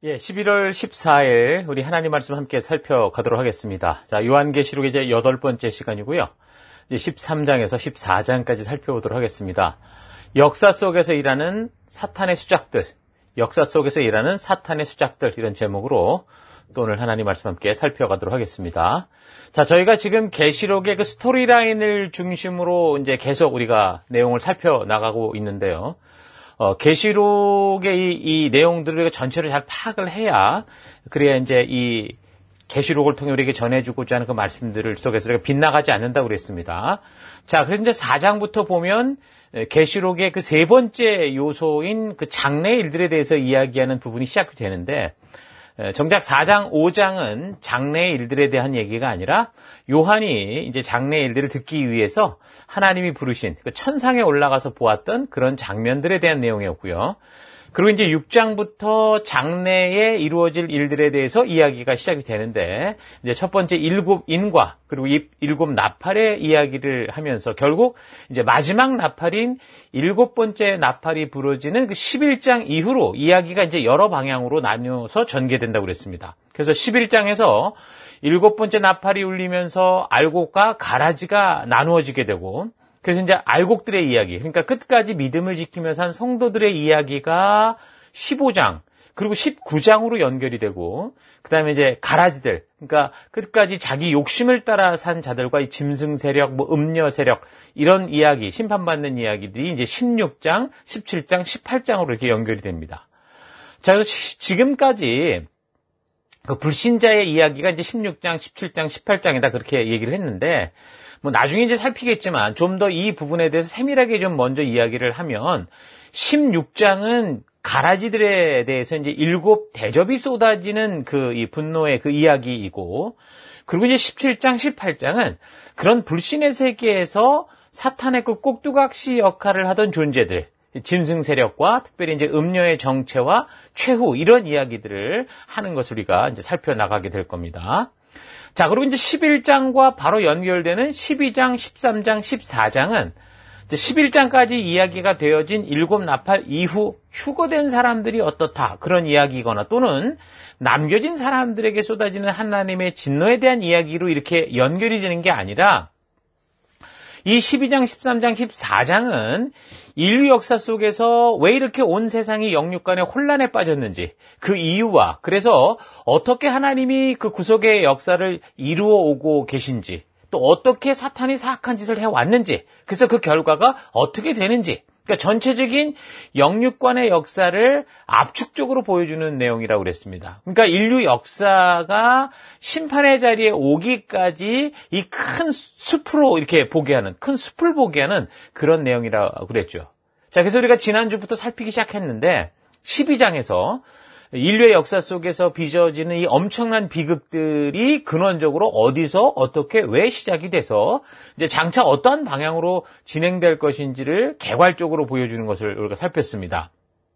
예, 11월 14일 우리 하나님 말씀 함께 살펴가도록 하겠습니다. 자, 요한계시록 이제 8번째 시간이고요. 이제 13장에서 14장까지 살펴보도록 하겠습니다. 역사 속에서 일하는 사탄의 수작들, 역사 속에서 일하는 사탄의 수작들, 이런 제목으로 또 오늘 하나님 말씀 함께 살펴가도록 하겠습니다. 자, 저희가 지금 계시록의 그 스토리라인을 중심으로 이제 계속 우리가 내용을 살펴나가고 있는데요. 계시록의 이 내용들을 전체를 잘 파악을 해야, 그래야 이제 이 계시록을 통해 우리에게 전해주고자 하는 그 말씀들을 속에서 우리가 빗나가지 않는다고 그랬습니다. 자, 그래서 이제 4장부터 보면 계시록의 그 세 번째 요소인 그 장래의 일들에 대해서 이야기하는 부분이 시작이 되는데, 정작 4장, 5장은 장래의 일들에 대한 얘기가 아니라 요한이 이제 장래의 일들을 듣기 위해서 하나님이 부르신 그 천상에 올라가서 보았던 그런 장면들에 대한 내용이었고요. 그리고 이제 6장부터 장래에 이루어질 일들에 대해서 이야기가 시작이 되는데, 이제 첫 번째 7인과 그리고 7 나팔의 이야기를 하면서 결국 이제 마지막 나팔인 7번째 나팔이 부러지는 그 11장 이후로 이야기가 이제 여러 방향으로 나뉘어서 전개된다고 그랬습니다. 그래서 11장에서 7번째 나팔이 울리면서 알곡과 가라지가 나누어지게 되고, 그래서 이제 알곡들의 이야기, 그러니까 끝까지 믿음을 지키면서 한 성도들의 이야기가 15장, 그리고 19장으로 연결이 되고, 그 다음에 이제 가라지들, 그러니까 끝까지 자기 욕심을 따라 산 자들과 이 짐승 세력, 음녀 세력, 이런 이야기, 심판받는 이야기들이 이제 16장, 17장, 18장으로 이렇게 연결이 됩니다. 자, 그래서 지금까지 그 불신자의 이야기가 이제 16장, 17장, 18장이다, 그렇게 얘기를 했는데, 나중에 이제 살피겠지만 좀 더 이 부분에 대해서 세밀하게 좀 먼저 이야기를 하면 16장은 가라지들에 대해서 이제 7 대접이 쏟아지는 이 분노의 그 이야기이고, 그리고 이제 17장, 18장은 그런 불신의 세계에서 사탄의 그 꼭두각시 역할을 하던 존재들, 짐승 세력과 특별히 이제 음녀의 정체와 최후, 이런 이야기들을 하는 것을 우리가 이제 살펴나가게 될 겁니다. 자, 그리고 이제 11장과 바로 연결되는 12장, 13장, 14장은 이제 11장까지 이야기가 되어진 7 나팔 이후 휴거된 사람들이 어떻다, 그런 이야기거나 또는 남겨진 사람들에게 쏟아지는 하나님의 진노에 대한 이야기로 이렇게 연결이 되는 게 아니라, 이 12장, 13장, 14장은 인류 역사 속에서 왜 이렇게 온 세상이 영육간의 혼란에 빠졌는지, 그 이유와 그래서 어떻게 하나님이 그 구속의 역사를 이루어 오고 계신지, 또 어떻게 사탄이 사악한 짓을 해왔는지, 그래서 그 결과가 어떻게 되는지, 그러니까 전체적인 영육간의 역사를 압축적으로 보여주는 내용이라고 그랬습니다. 그러니까 인류 역사가 심판의 자리에 오기까지 이 큰 숲으로 이렇게 보게 하는, 큰 숲을 보게 하는 그런 내용이라고 그랬죠. 자, 그래서 우리가 지난주부터 살피기 시작했는데 12장에서 인류의 역사 속에서 빚어지는 이 엄청난 비극들이 근원적으로 어디서 어떻게 왜 시작이 돼서 이제 장차 어떠한 방향으로 진행될 것인지를 개괄적으로 보여주는 것을 우리가 살폈습니다.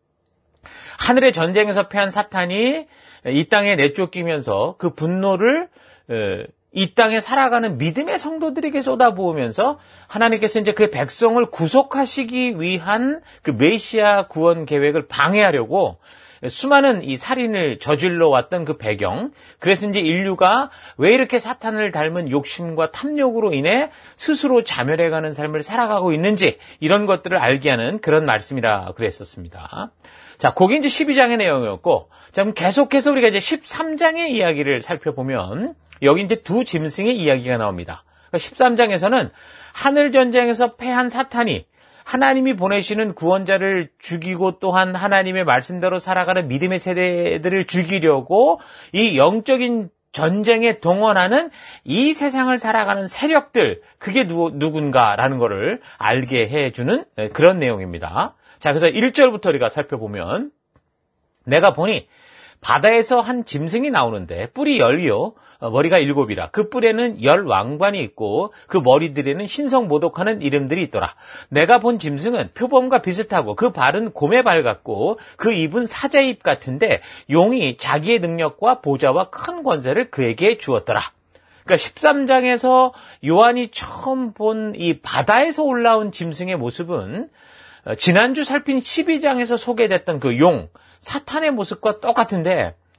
하늘의 전쟁에서 패한 사탄이 이 땅에 내쫓기면서 그 분노를 이 땅에 살아가는 믿음의 성도들에게 쏟아부으면서 하나님께서 이제 그 백성을 구속하시기 위한 그 메시아 구원 계획을 방해하려고 수많은 이 살인을 저질러 왔던 그 배경, 그래서 이제 인류가 왜 이렇게 사탄을 닮은 욕심과 탐욕으로 인해 스스로 자멸해가는 삶을 살아가고 있는지, 이런 것들을 알게 하는 그런 말씀이라 그랬었습니다. 자, 그게 이제 12장의 내용이었고, 자, 그럼 계속해서 우리가 이제 13장의 이야기를 살펴보면 여기 이제 두 짐승의 이야기가 나옵니다. 그러니까 13장에서는 하늘 전쟁에서 패한 사탄이 하나님이 보내시는 구원자를 죽이고 또한 하나님의 말씀대로 살아가는 믿음의 세대들을 죽이려고 이 영적인 전쟁에 동원하는 이 세상을 살아가는 세력들, 그게 누군가라는 것을 알게 해주는 그런 내용입니다. 자, 그래서 1절부터 우리가 살펴보면, 내가 보니 바다에서 한 짐승이 나오는데 뿔이 10이요 머리가 7이라. 그 뿔에는 10 왕관이 있고 그 머리들에는 신성 모독하는 이름들이 있더라. 내가 본 짐승은 표범과 비슷하고 그 발은 곰의 발 같고 그 입은 사자의 입 같은데 용이 자기의 능력과 보좌와 큰 권세를 그에게 주었더라. 그러니까 13장에서 요한이 처음 본 이 바다에서 올라온 짐승의 모습은 지난주 살핀 12장에서 소개됐던 그 용, 사탄의 모습과 똑같은데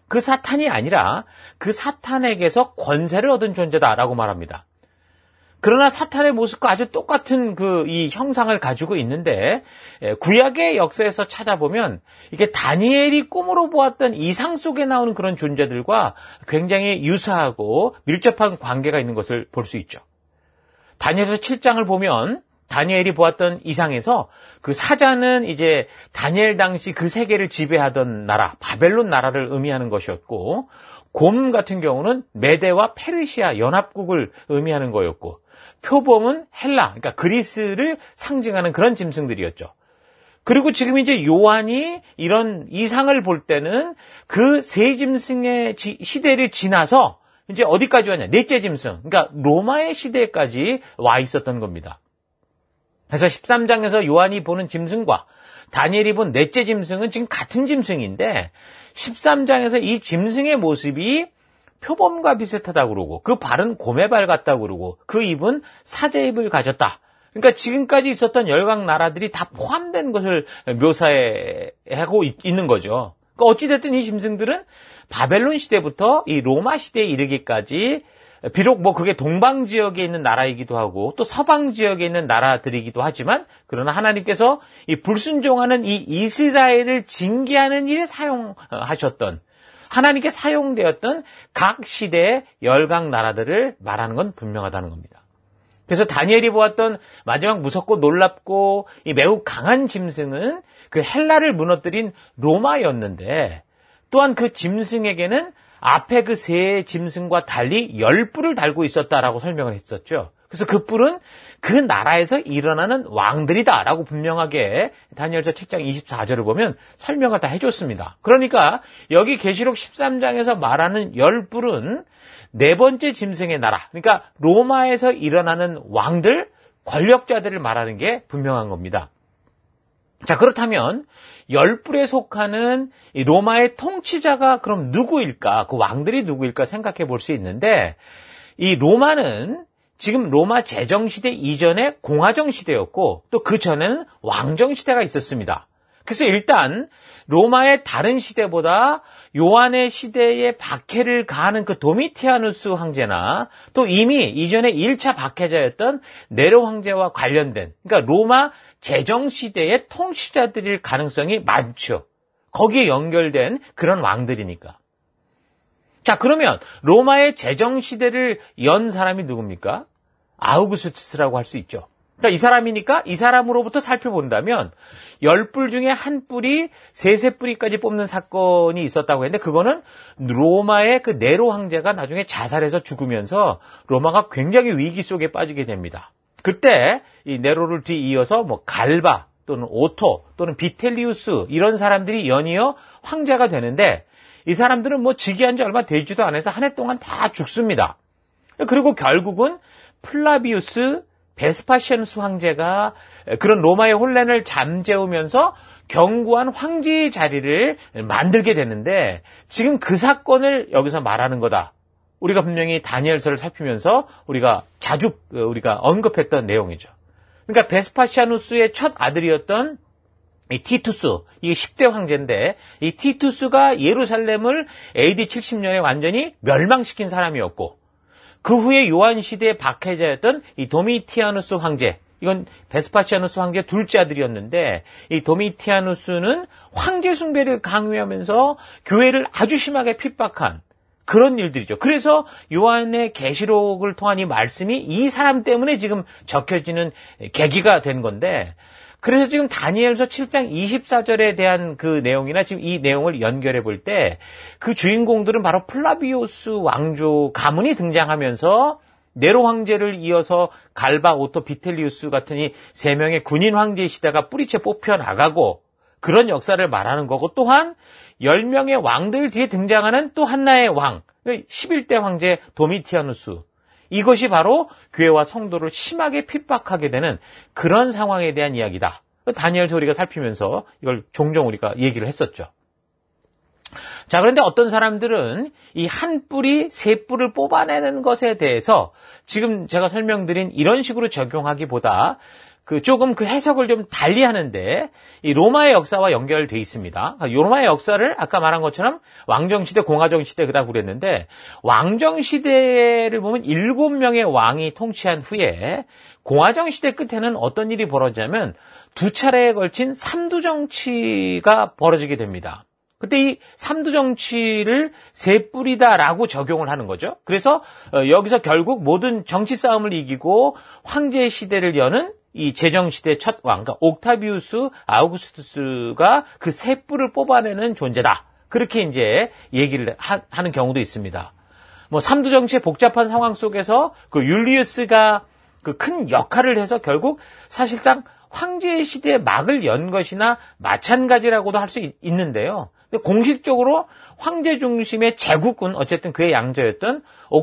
그 사탄이 아니라 그 사탄에게서 권세를 얻은 존재다라고 말합니다. 그러나 사탄의 모습과 아주 똑같은 이 형상을 가지고 있는데 구약의 역사에서 찾아보면 이게 다니엘이 꿈으로 보았던 이상 속에 나오는 그런 존재들과 굉장히 유사하고 밀접한 관계가 있는 것을 볼 수 있죠. 다니엘서 7장을 보면 다니엘이 보았던 이상에서 그 사자는 이제 다니엘 당시 그 세계를 지배하던 나라, 바벨론 나라를 의미하는 것이었고, 곰 같은 경우는 메데와 페르시아 연합국을 의미하는 거였고, 표범은 헬라, 그러니까 그리스를 상징하는 그런 짐승들이었죠. 그리고 지금 이제 요한이 이런 이상을 볼 때는 그 세 짐승의 시대를 지나서 이제 어디까지 왔냐? 넷째 짐승, 그러니까 로마의 시대까지 와 있었던 겁니다. 그래서 13장에서 요한이 보는 짐승과 다니엘이 본 넷째 짐승은 지금 같은 짐승인데 13장에서 이 짐승의 모습이 표범과 비슷하다고 그러고 그 발은 곰의 발 같다고 그러고 그 입은 사자 입을 가졌다. 그러니까 지금까지 있었던 열강 나라들이 다 포함된 것을 묘사하고 있는 거죠. 그러니까 어찌됐든 이 짐승들은 바벨론 시대부터 이 로마 시대에 이르기까지 비록 그게 동방 지역에 있는 나라이기도 하고 또 서방 지역에 있는 나라들이기도 하지만 그러나 하나님께서 이 불순종하는 이 이스라엘을 징계하는 일에 사용하셨던 하나님께 사용되었던 각 시대의 열강 나라들을 말하는 건 분명하다는 겁니다. 그래서 다니엘이 보았던 마지막 무섭고 놀랍고 이 매우 강한 짐승은 그 헬라를 무너뜨린 로마였는데 또한 그 짐승에게는 앞에 그 세 짐승과 달리 10뿔을 달고 있었다라고 설명을 했었죠. 그래서 그 뿔은 그 나라에서 일어나는 왕들이다라고 분명하게 다니엘서 7장 24절을 보면 설명을 다 해줬습니다. 그러니까 여기 계시록 13장에서 말하는 10뿔은 네 번째 짐승의 나라, 그러니까 로마에서 일어나는 왕들, 권력자들을 말하는 게 분명한 겁니다. 자, 그렇다면 10뿔에 속하는 이 로마의 통치자가 그럼 누구일까? 그 왕들이 누구일까 생각해 볼 수 있는데 이 로마는 지금 로마 제정시대 이전에 공화정시대였고 또 그 전에는 왕정시대가 있었습니다. 그래서 일단 로마의 다른 시대보다 요한의 시대에 박해를 가하는 그 도미티아누스 황제나 또 이미 이전에 1차 박해자였던 네로 황제와 관련된 그러니까 로마 제정시대의 통치자들일 가능성이 많죠. 거기에 연결된 그런 왕들이니까. 자, 그러면 로마의 제정시대를 연 사람이 누굽니까? 아우구스투스라고 할 수 있죠. 그러니까 이 사람이니까 이 사람으로부터 살펴본다면 10뿔 중에 한 뿔이 세 뿔이까지 뽑는 사건이 있었다고 했는데 그거는 로마의 그 네로 황제가 나중에 자살해서 죽으면서 로마가 굉장히 위기 속에 빠지게 됩니다. 그때 이 네로를 뒤이어서 갈바 또는 오토 또는 비텔리우스 이런 사람들이 연이어 황제가 되는데 이 사람들은 즉위한 지 얼마 되지도 않아서 한 해 동안 다 죽습니다. 그리고 결국은 플라비우스 베스파시아누스 황제가 그런 로마의 혼란을 잠재우면서 견고한 황제의 자리를 만들게 되는데 지금 그 사건을 여기서 말하는 거다. 우리가 분명히 다니엘서를 살피면서 우리가 자주 언급했던 내용이죠. 그러니까 베스파시아누스의 첫 아들이었던 이 티투스, 이 10대 황제인데 이 티투스가 예루살렘을 AD 70년에 완전히 멸망시킨 사람이었고 그 후에 요한 시대의 박해자였던 이 도미티아누스 황제, 이건 베스파시아누스 황제 둘째 아들이었는데 이 도미티아누스는 황제 숭배를 강요하면서 교회를 아주 심하게 핍박한 그런 일들이죠. 그래서 요한의 계시록을 통한 이 말씀이 이 사람 때문에 지금 적혀지는 계기가 된 건데 그래서 지금 다니엘서 7장 24절에 대한 그 내용이나 지금 이 내용을 연결해 볼 때 그 주인공들은 바로 플라비오스 왕조 가문이 등장하면서 네로 황제를 이어서 갈바, 오토, 비텔리우스 같은 이 세 명의 군인 황제의 시대가 뿌리채 뽑혀 나가고 그런 역사를 말하는 거고 또한 10명의 왕들 뒤에 등장하는 또 하나의 왕, 11대 황제 도미티아누스. 이것이 바로 교회와 성도를 심하게 핍박하게 되는 그런 상황에 대한 이야기다. 다니엘서 우리가 살피면서 이걸 종종 우리가 얘기를 했었죠. 자, 그런데 어떤 사람들은 이 한 뿔이 세 뿔을 뽑아내는 것에 대해서 지금 제가 설명드린 이런 식으로 적용하기보다 조금 그 해석을 좀 달리 하는데 이 로마의 역사와 연결돼 있습니다. 이 로마의 역사를 아까 말한 것처럼 왕정시대, 공화정시대 그다음 그랬는데 왕정시대를 보면 7명의 왕이 통치한 후에 공화정시대 끝에는 어떤 일이 벌어지냐면 두 차례에 걸친 삼두정치가 벌어지게 됩니다. 그때 이 삼두정치를 세 뿌리다라고 적용을 하는 거죠. 그래서 여기서 결국 모든 정치 싸움을 이기고 황제 시대를 여는 이 제정시대 첫 왕, 그러니까 옥타비우스 아우구스투스가 그 세 뿔을 뽑아내는 존재다. 그렇게 이제 얘기를 하는 경우도 있습니다. 뭐 삼두정치의 복잡한 상황 속에서 그 율리우스가 그 큰 역할을 해서 결국 사실상 황제 시대의 막을 연 것이나 마찬가지라고도 할 수 있는데요. 근데 공식적으로 황제 중심의 제국군, 어쨌든 그의 양자였던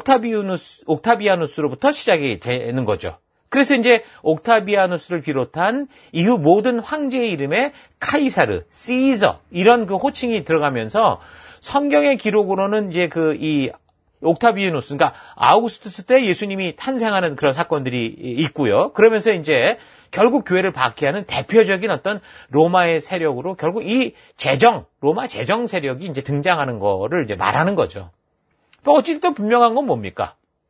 옥타비아누스로부터 시작이 되는 거죠. 그래서 이제 옥타비아누스를 비롯한 이후 모든 황제의 이름에 카이사르, 시저 이런 그 호칭이 들어가면서 성경의 기록으로는 이제 이 옥타비아누스, 그러니까 아우구스투스 때 예수님이 탄생하는 그런 사건들이 있고요. 그러면서 이제 결국 교회를 박해하는 대표적인 어떤 로마의 세력으로 결국 이 로마 제정 세력이 이제 등장하는 거를 이제 말하는 거죠. 어쨌든 분명한 건 뭡니까?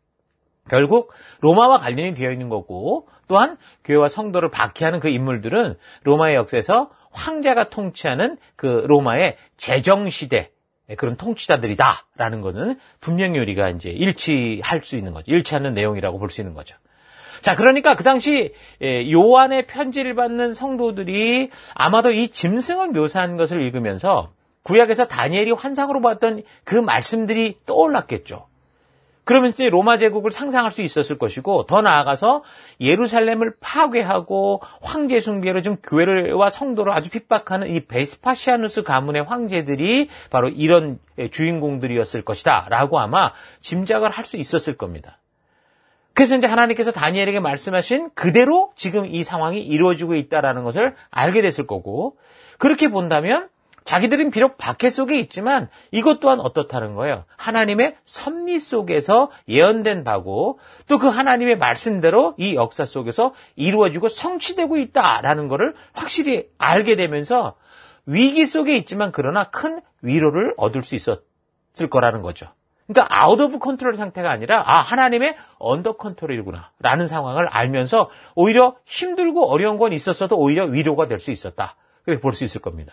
결국 로마와 관련이 되어 있는 거고 또한 교회와 성도를 박해하는 그 인물들은 로마의 역사에서 황제가 통치하는 그 로마의 제정시대 그런 통치자들이다라는 것은 분명히 우리가 이제 일치할 수 있는 거죠. 일치하는 내용이라고 볼 수 있는 거죠. 자, 그러니까 그 당시 요한의 편지를 받는 성도들이 아마도 이 짐승을 묘사한 것을 읽으면서 구약에서 다니엘이 환상으로 봤던 그 말씀들이 떠올랐겠죠. 그러면서 이제 로마 제국을 상상할 수 있었을 것이고 더 나아가서 예루살렘을 파괴하고 황제 숭배로 지금 교회와 성도를 아주 핍박하는 이 베스파시아누스 가문의 황제들이 바로 이런 주인공들이었을 것이다 라고 아마 짐작을 할 수 있었을 겁니다. 그래서 이제 하나님께서 다니엘에게 말씀하신 그대로 지금 이 상황이 이루어지고 있다라는 것을 알게 됐을 거고 그렇게 본다면 자기들은 비록 박해 속에 있지만 이것 또한 어떻다는 거예요. 하나님의 섭리 속에서 예언된 바고 또 그 하나님의 말씀대로 이 역사 속에서 이루어지고 성취되고 있다라는 것을 확실히 알게 되면서 위기 속에 있지만 그러나 큰 위로를 얻을 수 있었을 거라는 거죠. 그러니까 아웃 오브 컨트롤 상태가 아니라 하나님의 언더 컨트롤이구나 라는 상황을 알면서 오히려 힘들고 어려운 건 있었어도 오히려 위로가 될 수 있었다. 그렇게 볼 수 있을 겁니다.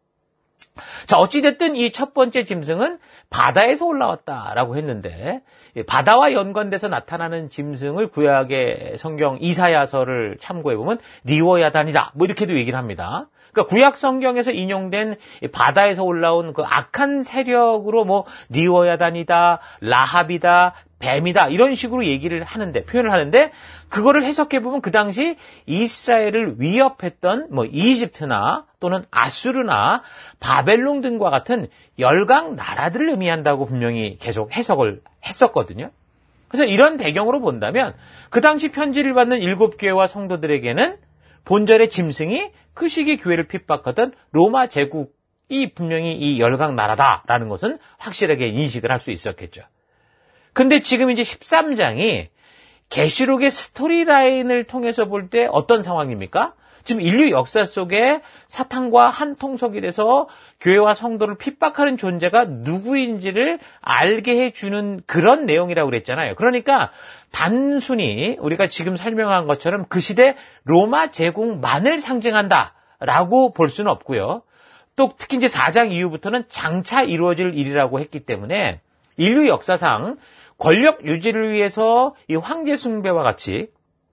자, 어찌됐든 이 첫 번째 짐승은 바다에서 올라왔다라고 했는데 바다와 연관돼서 나타나는 짐승을 구약의 성경 이사야서를 참고해보면 리워야단이다 뭐 이렇게도 얘기를 합니다. 그러니까 구약 성경에서 인용된 바다에서 올라온 그 악한 세력으로 뭐 리워야단이다, 라합이다, 뱀이다 이런 식으로 표현을 하는데 그거를 해석해보면 그 당시 이스라엘을 위협했던 뭐 이집트나 또는 아수르나 바벨론 등과 같은 열강 나라들을 의미한다고 분명히 계속 해석을 했었거든요. 그래서 이런 배경으로 본다면 그 당시 편지를 받는 7교회와 성도들에게는 본절의 짐승이 그 시기 교회를 핍박하던 로마 제국이 분명히 이 열강 나라다라는 것은 확실하게 인식을 할 수 있었겠죠. 근데 지금 이제 13장이 계시록의 스토리라인을 통해서 볼 때 어떤 상황입니까? 지금 인류 역사 속에 사탄과 한 통속이 돼서 교회와 성도를 핍박하는 존재가 누구인지를 알게 해주는 그런 내용이라고 그랬잖아요. 그러니까 단순히 우리가 지금 설명한 것처럼 그 시대 로마 제국만을 상징한다라고 볼 수는 없고요. 또 특히 이제 4장 이후부터는 장차 이루어질 일이라고 했기 때문에 인류 역사상 권력 유지를 위해서 이 황제 숭배와 같이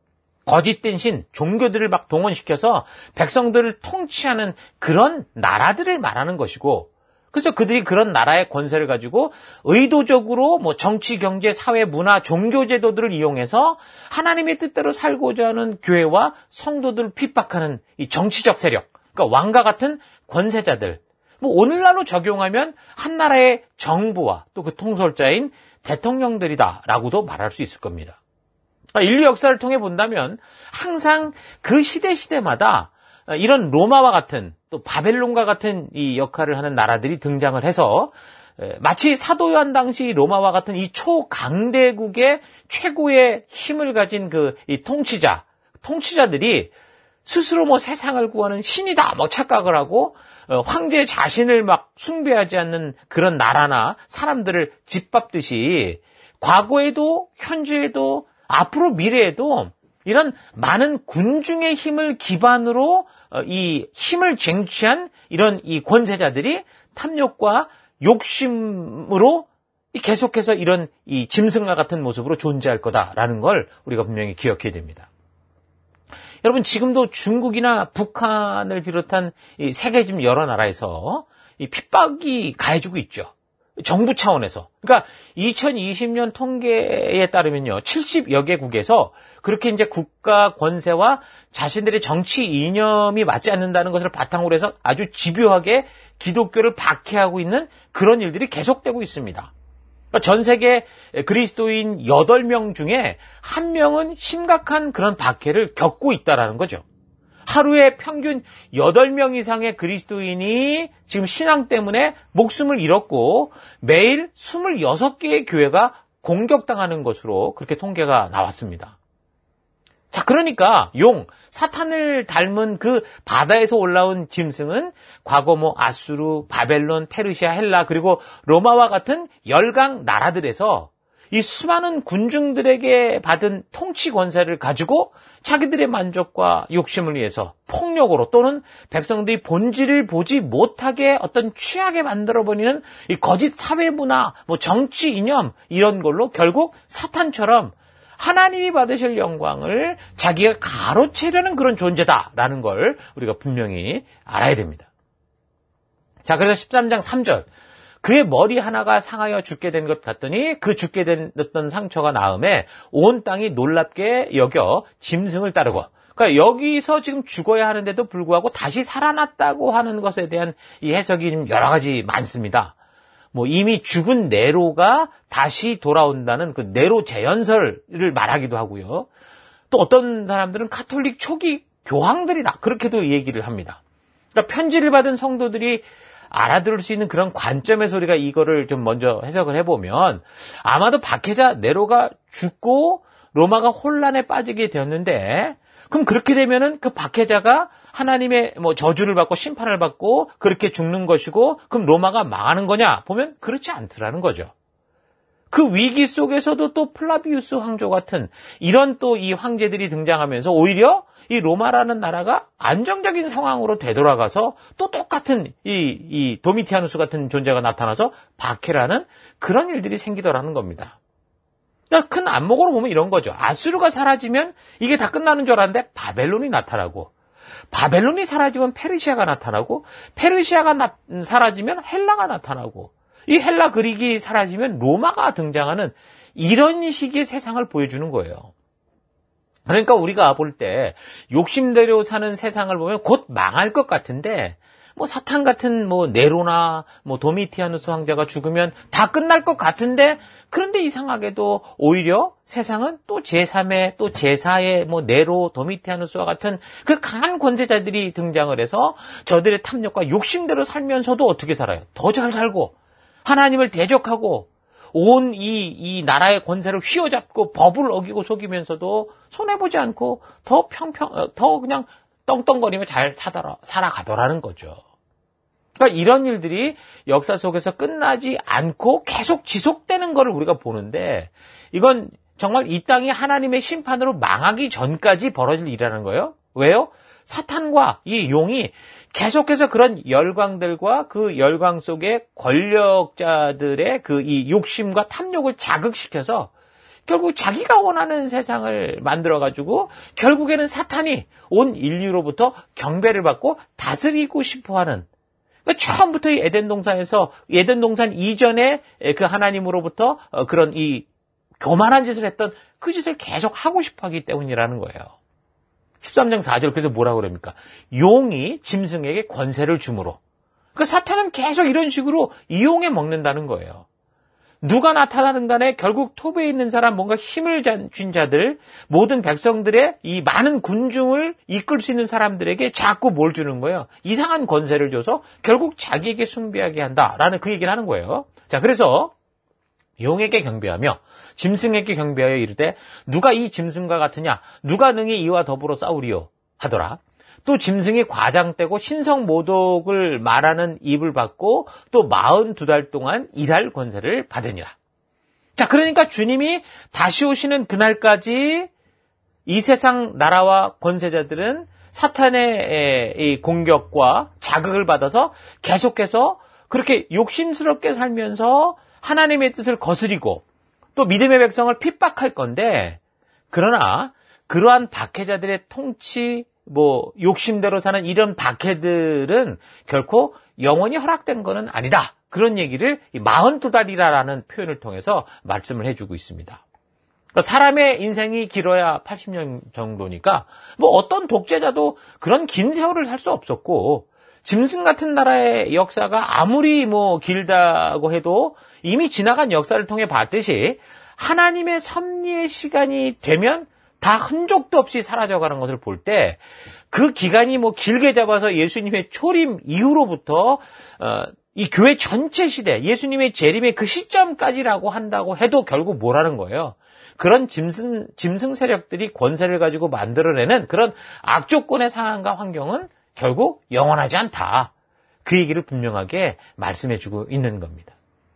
거짓된 신, 종교들을 막 동원시켜서 백성들을 통치하는 그런 나라들을 말하는 것이고 그래서 그들이 그런 나라의 권세를 가지고 의도적으로 뭐 정치, 경제, 사회, 문화, 종교 제도들을 이용해서 하나님의 뜻대로 살고자 하는 교회와 성도들을 핍박하는 이 정치적 세력, 그러니까 왕과 같은 권세자들, 뭐 오늘날로 적용하면 한 나라의 정부와 또 그 통솔자인 대통령들이다라고도 말할 수 있을 겁니다. 인류 역사를 통해 본다면 항상 그 시대마다 이런 로마와 같은 또 바벨론과 같은 이 역할을 하는 나라들이 등장을 해서 마치 사도 요한 당시 로마와 같은 이 초강대국의 최고의 힘을 가진 그 이 통치자들이 스스로 뭐 세상을 구하는 신이다 뭐 착각을 하고 황제 자신을 막 숭배하지 않는 그런 나라나 사람들을 짓밟듯이 과거에도 현재에도 앞으로 미래에도 이런 많은 군중의 힘을 기반으로 이 힘을 쟁취한 이런 이 권세자들이 탐욕과 욕심으로 계속해서 이런 이 짐승과 같은 모습으로 존재할 거다라는 걸 우리가 분명히 기억해야 됩니다. 여러분, 지금도 중국이나 북한을 비롯한 이 세계 지금 여러 나라에서 이 핍박이 가해지고 있죠. 정부 차원에서. 그러니까 2020년 통계에 따르면요, 70여 개국에서 그렇게 이제 국가 권세와 자신들의 정치 이념이 맞지 않는다는 것을 바탕으로 해서 아주 집요하게 기독교를 박해하고 있는 그런 일들이 계속되고 있습니다. 그러니까 전 세계 그리스도인 8명 중에 1명은 심각한 그런 박해를 겪고 있다는 거죠. 하루에 평균 8명 이상의 그리스도인이 지금 신앙 때문에 목숨을 잃었고 매일 26개의 교회가 공격당하는 것으로 그렇게 통계가 나왔습니다. 자, 그러니까 사탄을 닮은 그 바다에서 올라온 짐승은 과거 아수르, 바벨론, 페르시아, 헬라 그리고 로마와 같은 열강 나라들에서 이 수많은 군중들에게 받은 통치 권세를 가지고 자기들의 만족과 욕심을 위해서 폭력으로 또는 백성들이 본질을 보지 못하게 어떤 취하게 만들어버리는 이 거짓 사회문화, 정치 이념 이런 걸로 결국 사탄처럼 하나님이 받으실 영광을 자기가 가로채려는 그런 존재다라는 걸 우리가 분명히 알아야 됩니다. 자, 그래서 13장 3절. 그의 머리 하나가 상하여 죽게 된 것 같더니 그 죽게 됐던 상처가 나음에 온 땅이 놀랍게 여겨 짐승을 따르고, 그러니까 여기서 지금 죽어야 하는데도 불구하고 다시 살아났다고 하는 것에 대한 이 해석이 좀 여러 가지 많습니다. 이미 죽은 네로가 다시 돌아온다는 그 네로 재연설을 말하기도 하고요. 또 어떤 사람들은 가톨릭 초기 교황들이다 그렇게도 얘기를 합니다. 그러니까 편지를 받은 성도들이 알아들을 수 있는 그런 관점에서 우리가 이거를 좀 먼저 해석을 해보면 아마도 박해자 네로가 죽고 로마가 혼란에 빠지게 되었는데, 그럼 그렇게 되면은 그 박해자가 하나님의 저주를 받고 심판을 받고 그렇게 죽는 것이고, 그럼 로마가 망하는 거냐? 보면 그렇지 않더라는 거죠. 그 위기 속에서도 또 플라비우스 황조 같은 이런 또 이 황제들이 등장하면서 오히려 이 로마라는 나라가 안정적인 상황으로 되돌아가서 또 똑같은 이 도미티아누스 같은 존재가 나타나서 박해라는 그런 일들이 생기더라는 겁니다. 그러니까 큰 안목으로 보면 이런 거죠. 아수르가 사라지면 이게 다 끝나는 줄 알았는데 바벨론이 나타나고, 바벨론이 사라지면 페르시아가 나타나고, 페르시아가 사라지면 헬라가 나타나고, 이 헬라 그릭이 사라지면 로마가 등장하는 이런 식의 세상을 보여주는 거예요. 그러니까 우리가 볼 때 욕심대로 사는 세상을 보면 곧 망할 것 같은데, 사탄 같은 네로나 도미티아누스 황제가 죽으면 다 끝날 것 같은데, 그런데 이상하게도 오히려 세상은 또 제3의 또 제4의 네로, 도미티아누스와 같은 그 강한 권세자들이 등장을 해서 저들의 탐욕과 욕심대로 살면서도 어떻게 살아요? 더 잘 살고 하나님을 대적하고 온 이 나라의 권세를 휘어잡고 법을 어기고 속이면서도 손해보지 않고 더 그냥 떵떵거리며 잘 살아가더라는 거죠. 그러니까 이런 일들이 역사 속에서 끝나지 않고 계속 지속되는 것을 우리가 보는데, 이건 정말 이 땅이 하나님의 심판으로 망하기 전까지 벌어질 일이라는 거예요. 왜요? 사탄과 이 용이 계속해서 그런 열광들과 그 열광 속에 권력자들의 그 이 욕심과 탐욕을 자극시켜서 결국 자기가 원하는 세상을 만들어가지고 결국에는 사탄이 온 인류로부터 경배를 받고 다스리고 싶어하는, 그러니까 처음부터 이 에덴 동산 이전에 그 하나님으로부터 그런 이 교만한 짓을 했던 그 짓을 계속 하고 싶어하기 때문이라는 거예요. 13장 4절 그래서 뭐라고 그럽니까? 용이 짐승에게 권세를 주므로. 그러니까 사탄은 계속 이런 식으로 이용해 먹는다는 거예요. 누가 나타나든 간에 결국 톱에 있는 사람, 뭔가 힘을 쥔 자들, 모든 백성들의 이 많은 군중을 이끌 수 있는 사람들에게 자꾸 뭘 주는 거예요? 이상한 권세를 줘서 결국 자기에게 숭배하게 한다라는 그 얘기를 하는 거예요. 자, 그래서 용에게 경배하며 짐승에게 경배하여 이르되 누가 이 짐승과 같으냐? 누가 능히 이와 더불어 싸우리요? 하더라. 또 짐승이 과장되고 신성모독을 말하는 입을 받고 또 42달 동안 일할 권세를 받으니라. 자, 그러니까 주님이 다시 오시는 그날까지 이 세상 나라와 권세자들은 사탄의 이 공격과 자극을 받아서 계속해서 그렇게 욕심스럽게 살면서 하나님의 뜻을 거스리고 또 믿음의 백성을 핍박할 건데, 그러나 그러한 박해자들의 통치, 욕심대로 사는 이런 박해들은 결코 영원히 허락된 것은 아니다. 그런 얘기를 42달이라는 표현을 통해서 말씀을 해주고 있습니다. 그러니까 사람의 인생이 길어야 80년 정도니까 어떤 독재자도 그런 긴 세월을 살 수 없었고, 짐승 같은 나라의 역사가 아무리 길다고 해도 이미 지나간 역사를 통해 봤듯이 하나님의 섭리의 시간이 되면 다 흔적도 없이 사라져가는 것을 볼 때, 그 기간이 길게 잡아서 예수님의 초림 이후로부터 이 교회 전체 시대, 예수님의 재림의 그 시점까지라고 한다고 해도 결국 뭐라는 거예요? 그런 짐승 세력들이 권세를 가지고 만들어내는 그런 악조건의 상황과 환경은 결국 영원하지 않다. 그 얘기를 분명하게 말씀해주고 있는 겁니다.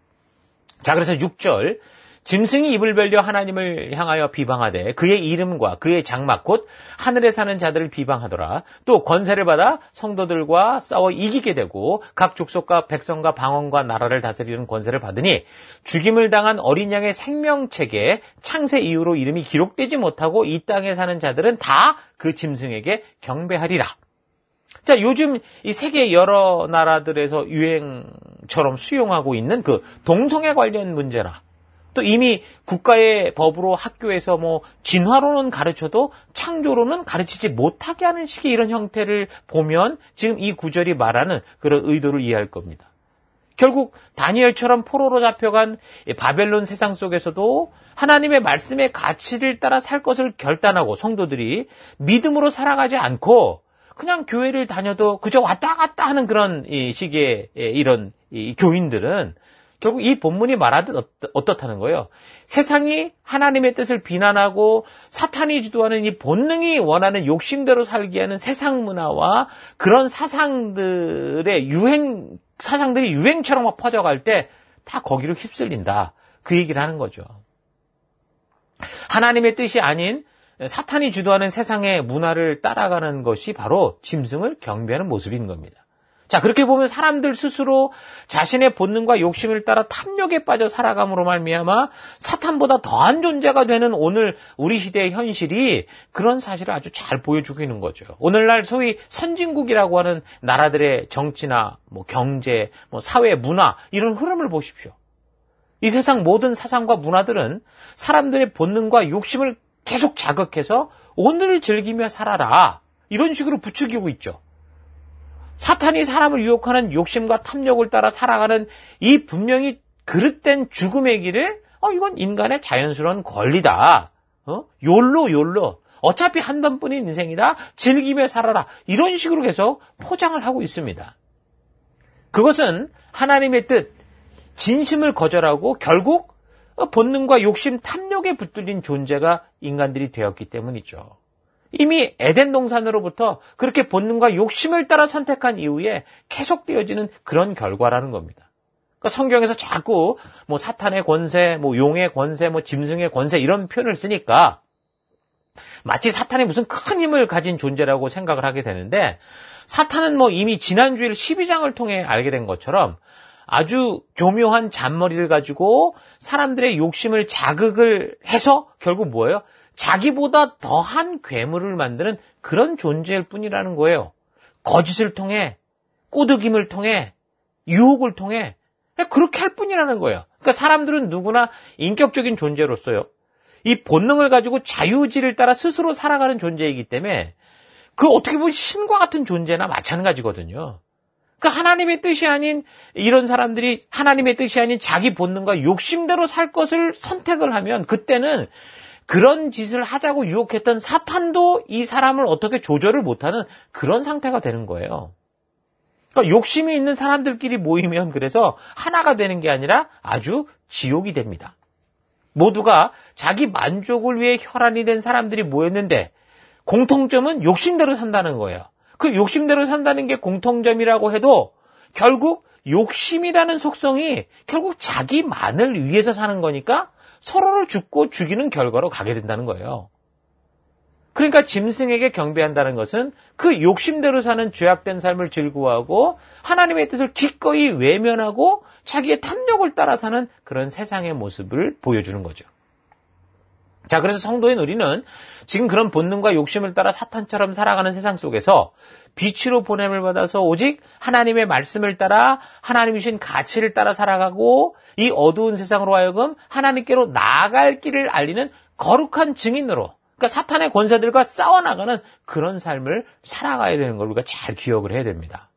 자, 그래서 6절, 짐승이 입을 벌려 하나님을 향하여 비방하되 그의 이름과 그의 장막 곧 하늘에 사는 자들을 비방하더라. 또 권세를 받아 성도들과 싸워 이기게 되고 각 족속과 백성과 방언과 나라를 다스리는 권세를 받으니 죽임을 당한 어린 양의 생명책에 창세 이후로 이름이 기록되지 못하고 이 땅에 사는 자들은 다 그 짐승에게 경배하리라. 자, 요즘 이 세계 여러 나라들에서 유행처럼 수용하고 있는 그 동성애 관련 문제나, 또 이미 국가의 법으로 학교에서 진화론은 가르쳐도 창조론은 가르치지 못하게 하는 식의 이런 형태를 보면 지금 이 구절이 말하는 그런 의도를 이해할 겁니다. 결국 다니엘처럼 포로로 잡혀간 바벨론 세상 속에서도 하나님의 말씀의 가치를 따라 살 것을 결단하고 성도들이 믿음으로 살아가지 않고 그냥 교회를 다녀도 그저 왔다 갔다 하는 그런 식의 이런 교인들은 결국 이 본문이 말하듯 어떻다는 거예요? 세상이 하나님의 뜻을 비난하고 사탄이 주도하는 이 본능이 원하는 욕심대로 살게 하는 세상 문화와 그런 사상들이 유행처럼 막 퍼져갈 때 다 거기로 휩쓸린다. 그 얘기를 하는 거죠. 하나님의 뜻이 아닌 사탄이 주도하는 세상의 문화를 따라가는 것이 바로 짐승을 경배하는 모습인 겁니다. 자, 그렇게 보면 사람들 스스로 자신의 본능과 욕심을 따라 탐욕에 빠져 살아감으로 말미암아 사탄보다 더한 존재가 되는 오늘 우리 시대의 현실이 그런 사실을 아주 잘 보여주고 있는 거죠. 오늘날 소위 선진국이라고 하는 나라들의 정치나 경제, 사회, 문화 이런 흐름을 보십시오. 이 세상 모든 사상과 문화들은 사람들의 본능과 욕심을 계속 자극해서 오늘을 즐기며 살아라. 이런 식으로 부추기고 있죠. 사탄이 사람을 유혹하는 욕심과 탐욕을 따라 살아가는 이 분명히 그릇된 죽음의 길을 이건 인간의 자연스러운 권리다. 욜로. 어차피 한 번뿐인 인생이다. 즐기며 살아라. 이런 식으로 계속 포장을 하고 있습니다. 그것은 하나님의 뜻, 진심을 거절하고 결국 본능과 욕심, 탐욕에 붙들린 존재가 인간들이 되었기 때문이죠. 이미 에덴 동산으로부터 그렇게 본능과 욕심을 따라 선택한 이후에 계속되어지는 그런 결과라는 겁니다. 그러니까 성경에서 자꾸 사탄의 권세, 용의 권세, 짐승의 권세 이런 표현을 쓰니까 마치 사탄이 무슨 큰 힘을 가진 존재라고 생각을 하게 되는데, 사탄은 이미 지난주일 12장을 통해 알게 된 것처럼 아주 교묘한 잔머리를 가지고 사람들의 욕심을 자극을 해서 결국 뭐예요? 자기보다 더한 괴물을 만드는 그런 존재일 뿐이라는 거예요. 거짓을 통해, 꼬드김을 통해, 유혹을 통해 그렇게 할 뿐이라는 거예요. 그러니까 사람들은 누구나 인격적인 존재로서요, 이 본능을 가지고 자유의지를 따라 스스로 살아가는 존재이기 때문에 그 어떻게 보면 신과 같은 존재나 마찬가지거든요. 그러니까 하나님의 뜻이 아닌 이런 사람들이 하나님의 뜻이 아닌 자기 본능과 욕심대로 살 것을 선택을 하면 그때는 그런 짓을 하자고 유혹했던 사탄도 이 사람을 어떻게 조절을 못하는 그런 상태가 되는 거예요. 그러니까 욕심이 있는 사람들끼리 모이면 그래서 하나가 되는 게 아니라 아주 지옥이 됩니다. 모두가 자기 만족을 위해 혈안이 된 사람들이 모였는데 공통점은 욕심대로 산다는 거예요. 그 욕심대로 산다는 게 공통점이라고 해도 결국 욕심이라는 속성이 결국 자기만을 위해서 사는 거니까 서로를 죽고 죽이는 결과로 가게 된다는 거예요. 그러니까 짐승에게 경배한다는 것은 그 욕심대로 사는 죄악된 삶을 즐거워하고 하나님의 뜻을 기꺼이 외면하고 자기의 탐욕을 따라 사는 그런 세상의 모습을 보여주는 거죠. 자, 그래서 성도인 우리는 지금 그런 본능과 욕심을 따라 사탄처럼 살아가는 세상 속에서 빛으로 보냄을 받아서 오직 하나님의 말씀을 따라 하나님이 주신 가치를 따라 살아가고 이 어두운 세상으로 하여금 하나님께로 나아갈 길을 알리는 거룩한 증인으로, 그러니까 사탄의 권세들과 싸워나가는 그런 삶을 살아가야 되는 걸 우리가 잘 기억을 해야 됩니다.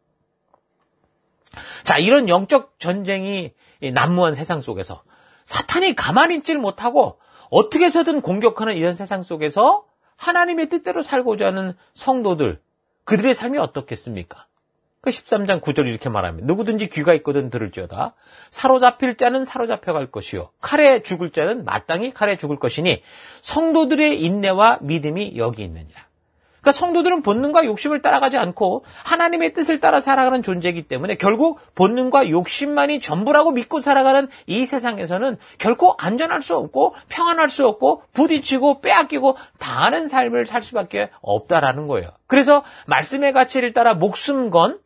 자, 이런 영적 전쟁이 난무한 세상 속에서 사탄이 가만히 있질 못하고 어떻게 해서든 공격하는 이런 세상 속에서 하나님의 뜻대로 살고자 하는 성도들, 그들의 삶이 어떻겠습니까? 그 13장 9절 이렇게 말합니다. 누구든지 귀가 있거든 들을지어다. 사로잡힐 자는 사로잡혀갈 것이요 칼에 죽을 자는 마땅히 칼에 죽을 것이니 성도들의 인내와 믿음이 여기 있느니라. 그러니까 성도들은 본능과 욕심을 따라가지 않고 하나님의 뜻을 따라 살아가는 존재이기 때문에 결국 본능과 욕심만이 전부라고 믿고 살아가는 이 세상에서는 결코 안전할 수 없고 평안할 수 없고 부딪히고 빼앗기고 당하는 삶을 살 수밖에 없다라는 거예요. 그래서 말씀의 가치를 따라 목숨 건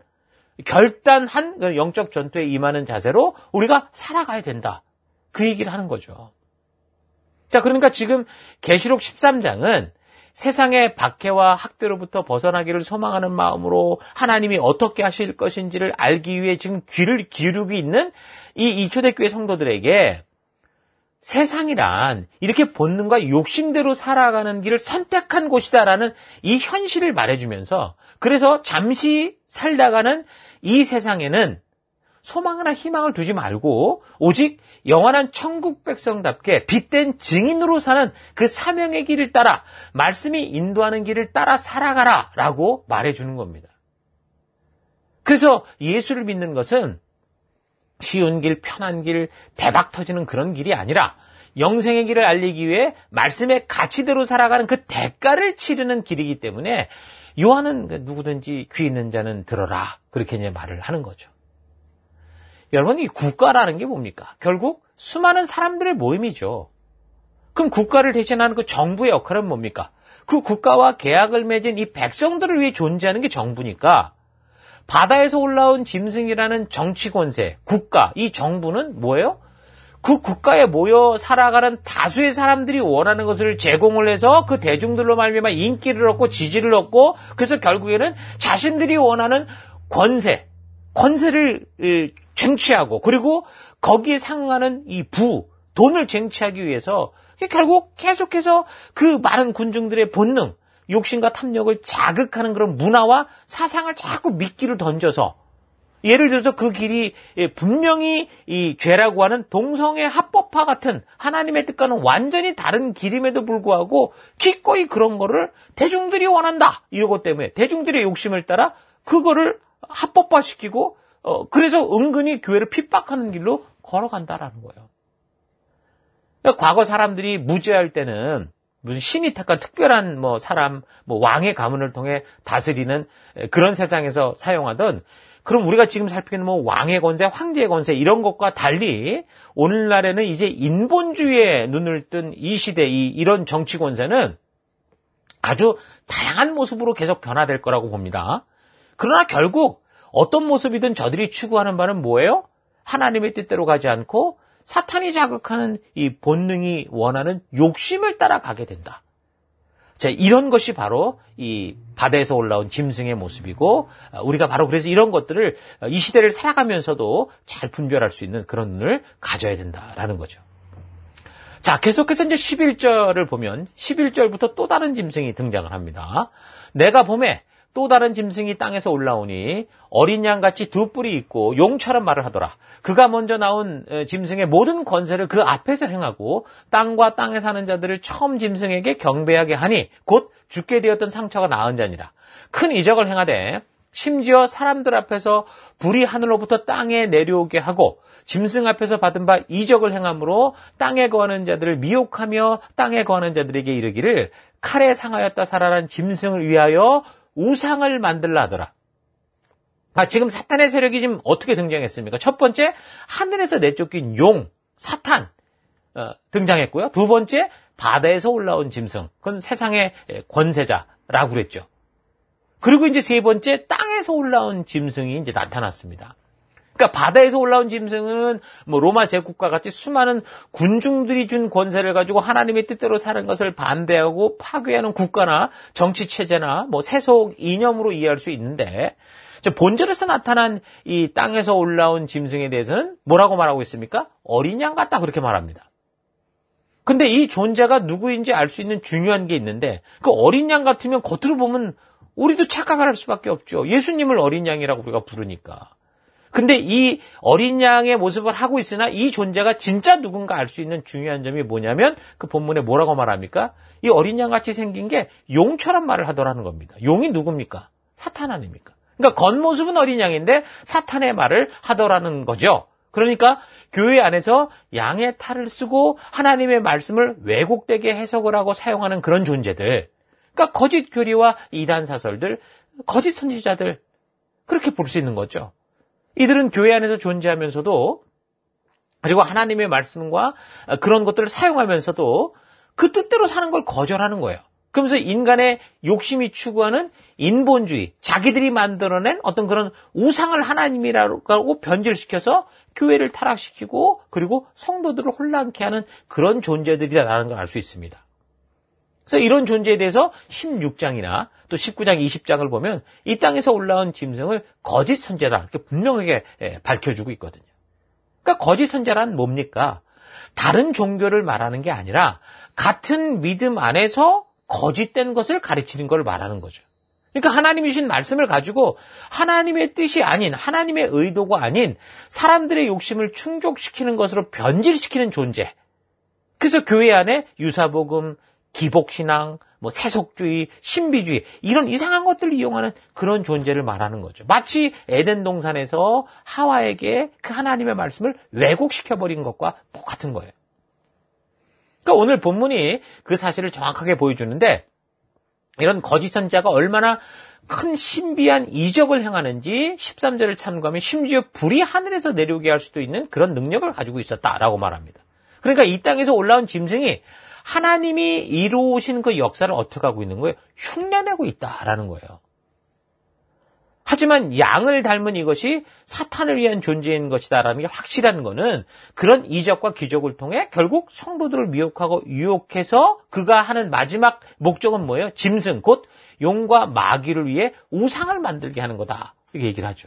결단한 영적 전투에 임하는 자세로 우리가 살아가야 된다. 그 얘기를 하는 거죠. 자, 그러니까 지금 계시록 13장은 세상의 박해와 학대로부터 벗어나기를 소망하는 마음으로 하나님이 어떻게 하실 것인지를 알기 위해 지금 귀를 기울이고 있는 이 초대교회 성도들에게 세상이란 이렇게 본능과 욕심대로 살아가는 길을 선택한 곳이다라는 이 현실을 말해주면서 그래서 잠시 살다가는 이 세상에는 소망이나 희망을 두지 말고 오직 영원한 천국 백성답게 빛된 증인으로 사는 그 사명의 길을 따라 말씀이 인도하는 길을 따라 살아가라 라고 말해주는 겁니다. 그래서 예수를 믿는 것은 쉬운 길, 편한 길, 대박 터지는 그런 길이 아니라 영생의 길을 알리기 위해 말씀의 가치대로 살아가는 그 대가를 치르는 길이기 때문에 요한은 누구든지 귀 있는 자는 들어라 그렇게 이제 말을 하는 거죠. 여러분, 이 국가라는 게 뭡니까? 결국 수많은 사람들의 모임이죠. 그럼 국가를 대신하는 그 정부의 역할은 뭡니까? 그 국가와 계약을 맺은 이 백성들을 위해 존재하는 게 정부니까 바다에서 올라온 짐승이라는 정치 권세, 국가, 이 정부는 뭐예요? 그 국가에 모여 살아가는 다수의 사람들이 원하는 것을 제공을 해서 그 대중들로 말미암아 인기를 얻고 지지를 얻고 그래서 결국에는 자신들이 원하는 권세를 쟁취하고 그리고 거기에 상응하는 이 돈을 쟁취하기 위해서 결국 계속해서 그 많은 군중들의 본능, 욕심과 탐욕을 자극하는 그런 문화와 사상을 자꾸 미끼를 던져서 예를 들어서 그 길이 분명히 이 죄라고 하는 동성애 합법화 같은 하나님의 뜻과는 완전히 다른 길임에도 불구하고 기꺼이 그런 거를 대중들이 원한다. 이러고 때문에 대중들의 욕심을 따라 그거를 합법화시키고 그래서 은근히 교회를 핍박하는 길로 걸어간다라는 거예요. 그러니까 과거 사람들이 무죄할 때는 무슨 신이 택한 특별한 사람, 왕의 가문을 통해 다스리는 그런 세상에서 사용하던 그럼 우리가 지금 살피는 왕의 권세, 황제의 권세 이런 것과 달리 오늘날에는 이제 인본주의에 눈을 뜬 이 시대 이런 정치 권세는 아주 다양한 모습으로 계속 변화될 거라고 봅니다. 그러나 결국 어떤 모습이든 저들이 추구하는 바는 뭐예요? 하나님의 뜻대로 가지 않고 사탄이 자극하는 이 본능이 원하는 욕심을 따라가게 된다. 자, 이런 것이 바로 이 바다에서 올라온 짐승의 모습이고 우리가 바로 그래서 이런 것들을 이 시대를 살아가면서도 잘 분별할 수 있는 그런 눈을 가져야 된다라는 거죠. 자, 계속해서 이제 11절을 보면 11절부터 또 다른 짐승이 등장을 합니다. 내가 봄에 또 다른 짐승이 땅에서 올라오니 어린 양같이 두 뿔이 있고 용처럼 말을 하더라. 그가 먼저 나온 짐승의 모든 권세를 그 앞에서 행하고 땅과 땅에 사는 자들을 처음 짐승에게 경배하게 하니 곧 죽게 되었던 상처가 나은 자니라. 큰 이적을 행하되 심지어 사람들 앞에서 불이 하늘로부터 땅에 내려오게 하고 짐승 앞에서 받은 바 이적을 행함으로 땅에 거하는 자들을 미혹하며 땅에 거하는 자들에게 이르기를 칼에 상하였다 살아난 짐승을 위하여 우상을 만들라 하더라. 지금 사탄의 세력이 지금 어떻게 등장했습니까? 첫 번째, 하늘에서 내쫓긴 용, 사탄 등장했고요. 두 번째, 바다에서 올라온 짐승, 그건 세상의 권세자라고 그랬죠. 그리고 이제 세 번째, 땅에서 올라온 짐승이 이제 나타났습니다. 그러니까 바다에서 올라온 짐승은 로마 제국과 같이 수많은 군중들이 준 권세를 가지고 하나님의 뜻대로 사는 것을 반대하고 파괴하는 국가나 정치 체제나 세속 이념으로 이해할 수 있는데, 본절에서 나타난 이 땅에서 올라온 짐승에 대해서는 뭐라고 말하고 있습니까? 어린 양 같다, 그렇게 말합니다. 근데 이 존재가 누구인지 알 수 있는 중요한 게 있는데, 그 어린 양 같으면 겉으로 보면 우리도 착각을 할 수밖에 없죠. 예수님을 어린 양이라고 우리가 부르니까. 근데 이 어린 양의 모습을 하고 있으나 이 존재가 진짜 누군가 알 수 있는 중요한 점이 뭐냐면, 그 본문에 뭐라고 말합니까? 이 어린 양 같이 생긴 게 용처럼 말을 하더라는 겁니다. 용이 누굽니까? 사탄 아닙니까? 그러니까 겉모습은 어린 양인데 사탄의 말을 하더라는 거죠. 그러니까 교회 안에서 양의 탈을 쓰고 하나님의 말씀을 왜곡되게 해석을 하고 사용하는 그런 존재들, 그러니까 거짓 교리와 이단 사설들, 거짓 선지자들, 그렇게 볼 수 있는 거죠. 이들은 교회 안에서 존재하면서도, 그리고 하나님의 말씀과 그런 것들을 사용하면서도 그 뜻대로 사는 걸 거절하는 거예요. 그러면서 인간의 욕심이 추구하는 인본주의, 자기들이 만들어낸 어떤 그런 우상을 하나님이라고 변질시켜서 교회를 타락시키고 그리고 성도들을 혼란케 하는 그런 존재들이라는 걸 알 수 있습니다. 그래서 이런 존재에 대해서 16장이나 또 19장, 20장을 보면 이 땅에서 올라온 짐승을 거짓 선지자다, 이렇게 분명하게 밝혀주고 있거든요. 그러니까 거짓 선지자란 뭡니까? 다른 종교를 말하는 게 아니라 같은 믿음 안에서 거짓된 것을 가르치는 걸 말하는 거죠. 그러니까 하나님이 주신 말씀을 가지고 하나님의 뜻이 아닌, 하나님의 의도가 아닌 사람들의 욕심을 충족시키는 것으로 변질시키는 존재. 그래서 교회 안에 유사복음, 기복신앙, 세속주의, 신비주의, 이런 이상한 것들을 이용하는 그런 존재를 말하는 거죠. 마치 에덴 동산에서 하와에게 그 하나님의 말씀을 왜곡시켜버린 것과 똑같은 거예요. 그러니까 오늘 본문이 그 사실을 정확하게 보여주는데, 이런 거짓 선지자가 얼마나 큰 신비한 이적을 행하는지 13절을 참고하면 심지어 불이 하늘에서 내려오게 할 수도 있는 그런 능력을 가지고 있었다라고 말합니다. 그러니까 이 땅에서 올라온 짐승이 하나님이 이루신 그 역사를 어떻게 하고 있는 거예요? 흉내내고 있다라는 거예요. 하지만 양을 닮은 이것이 사탄을 위한 존재인 것이다라는 게 확실한 거는, 그런 이적과 기적을 통해 결국 성도들을 미혹하고 유혹해서 그가 하는 마지막 목적은 뭐예요? 짐승, 곧 용과 마귀를 위해 우상을 만들게 하는 거다, 이렇게 얘기를 하죠.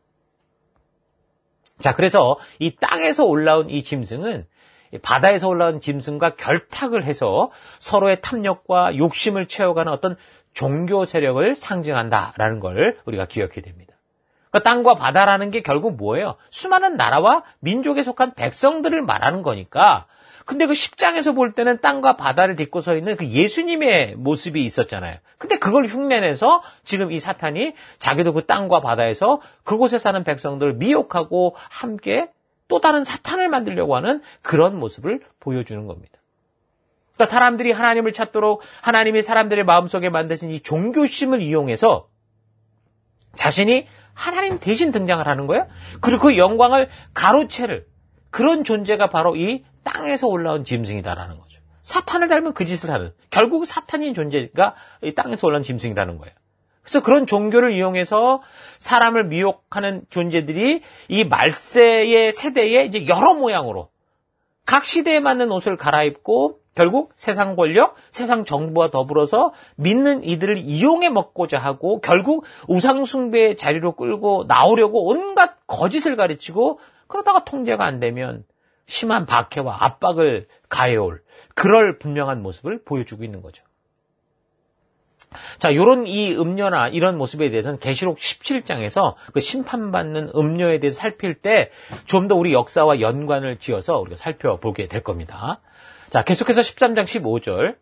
자, 그래서 이 땅에서 올라온 이 짐승은 바다에서 올라온 짐승과 결탁을 해서 서로의 탐욕과 욕심을 채워가는 어떤 종교 세력을 상징한다라는 걸 우리가 기억해야 됩니다. 그러니까 땅과 바다라는 게 결국 뭐예요? 수많은 나라와 민족에 속한 백성들을 말하는 거니까. 근데 그 10장에서 볼 때는 땅과 바다를 딛고 서 있는 그 예수님의 모습이 있었잖아요. 근데 그걸 흉내내서 지금 이 사탄이 자기도 그 땅과 바다에서 그곳에 사는 백성들을 미혹하고 함께 또 다른 사탄을 만들려고 하는 그런 모습을 보여주는 겁니다. 그러니까 사람들이 하나님을 찾도록 하나님이 사람들의 마음속에 만드신 이 종교심을 이용해서 자신이 하나님 대신 등장을 하는 거예요. 그리고 그 영광을 가로채를, 그런 존재가 바로 이 땅에서 올라온 짐승이다라는 거죠. 사탄을 닮은 그 짓을 하는, 결국 사탄인 존재가 이 땅에서 올라온 짐승이라는 거예요. 그래서 그런 종교를 이용해서 사람을 미혹하는 존재들이 이 말세의 세대에 이제 여러 모양으로 각 시대에 맞는 옷을 갈아입고 결국 세상 권력, 세상 정부와 더불어서 믿는 이들을 이용해 먹고자 하고 결국 우상숭배의 자리로 끌고 나오려고 온갖 거짓을 가르치고, 그러다가 통제가 안 되면 심한 박해와 압박을 가해올 그럴 분명한 모습을 보여주고 있는 거죠. 자, 요런 이 음료나 이런 모습에 대해서는 계시록 17장에서 그 심판받는 음료에 대해서 살필 때 좀 더 우리 역사와 연관을 지어서 우리가 살펴보게 될 겁니다. 자, 계속해서 13장 15절.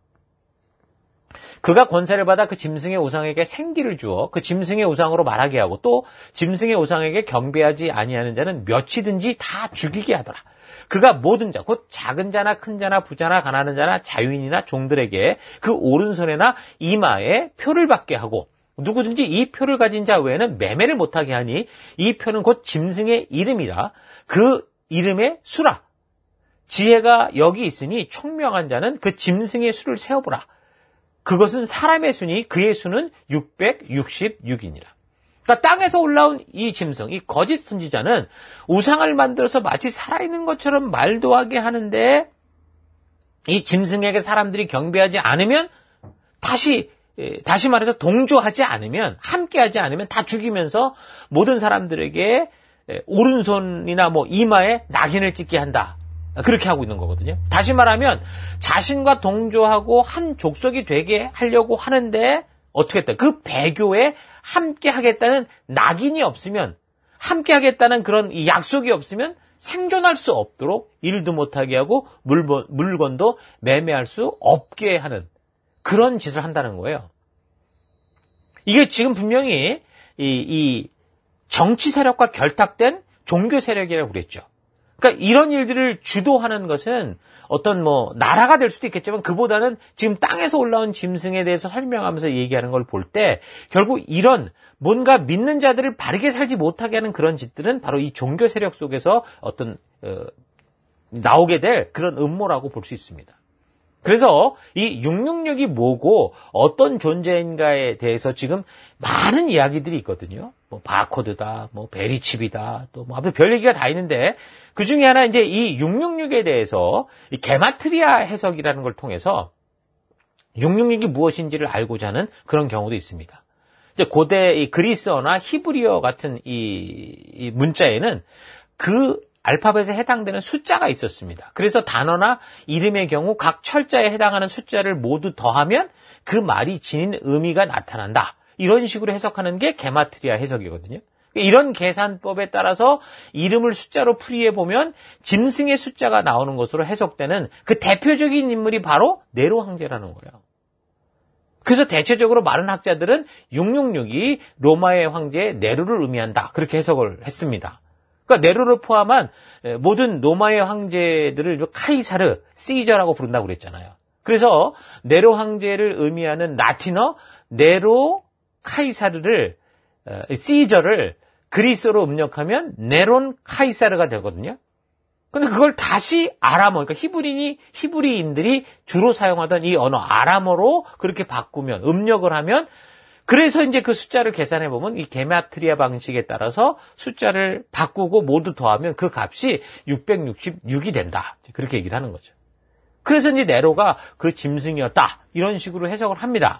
그가 권세를 받아 그 짐승의 우상에게 생기를 주어 그 짐승의 우상으로 말하게 하고 또 짐승의 우상에게 경배하지 아니하는 자는 몇이든지 다 죽이게 하더라. 그가 모든 자, 곧 작은 자나 큰 자나 부자나 가난한 자나 자유인이나 종들에게 그 오른손에나 이마에 표를 받게 하고 누구든지 이 표를 가진 자 외에는 매매를 못하게 하니 이 표는 곧 짐승의 이름이라 그 이름의 수라. 지혜가 여기 있으니 총명한 자는 그 짐승의 수를 세어보라. 그것은 사람의 수니 그의 수는 666이니라. 그러니까 땅에서 올라온 이 짐승, 이 거짓 선지자는 우상을 만들어서 마치 살아있는 것처럼 말도 하게 하는데 이 짐승에게 사람들이 경배하지 않으면 다시 말해서 동조하지 않으면 함께하지 않으면 다 죽이면서 모든 사람들에게 오른손이나 이마에 낙인을 찍게 한다. 그렇게 하고 있는 거거든요. 다시 말하면 자신과 동조하고 한 족속이 되게 하려고 하는데 어떻게 했다? 그 배교에 함께 하겠다는 낙인이 없으면 함께 하겠다는 그런 이 약속이 없으면 생존할 수 없도록 일도 못하게 하고 물건도 매매할 수 없게 하는 그런 짓을 한다는 거예요. 이게 지금 분명히 이 정치 세력과 결탁된 종교 세력이라고 그랬죠. 그러니까 이런 일들을 주도하는 것은 어떤 나라가 될 수도 있겠지만 그보다는 지금 땅에서 올라온 짐승에 대해서 설명하면서 얘기하는 걸 볼 때 결국 이런 뭔가 믿는 자들을 바르게 살지 못하게 하는 그런 짓들은 바로 이 종교 세력 속에서 어떤 나오게 될 그런 음모라고 볼 수 있습니다. 그래서 이 666이 뭐고 어떤 존재인가에 대해서 지금 많은 이야기들이 있거든요. 바코드다, 베리칩이다, 또 아무튼 별 얘기가 다 있는데 그 중에 하나 이제 이 666에 대해서 이 게마트리아 해석이라는 걸 통해서 666이 무엇인지를 알고자 하는 그런 경우도 있습니다. 이제 고대 이 그리스어나 히브리어 같은 이 문자에는 그 알파벳에 해당되는 숫자가 있었습니다. 그래서 단어나 이름의 경우 각 철자에 해당하는 숫자를 모두 더하면 그 말이 지닌 의미가 나타난다. 이런 식으로 해석하는 게 게마트리아 해석이거든요. 이런 계산법에 따라서 이름을 숫자로 풀이해 보면 짐승의 숫자가 나오는 것으로 해석되는 그 대표적인 인물이 바로 네로 황제라는 거예요. 그래서 대체적으로 많은 학자들은 666이 로마의 황제 네로를 의미한다. 그렇게 해석을 했습니다. 그러니까 네로를 포함한 모든 로마의 황제들을 카이사르, 시저라고 부른다고 그랬잖아요. 그래서 네로 황제를 의미하는 라틴어 네로 카이사르를 시저를 그리스어로 음력하면 네론 카이사르가 되거든요. 근데 그걸 다시 아람어, 그러니까 히브리인들이 주로 사용하던 이 언어 아람어로 그렇게 바꾸면 음력을 하면 그래서 이제 그 숫자를 계산해 보면 이 게마트리아 방식에 따라서 숫자를 바꾸고 모두 더하면 그 값이 666이 된다. 그렇게 얘기를 하는 거죠. 그래서 이제 네로가 그 짐승이었다. 이런 식으로 해석을 합니다.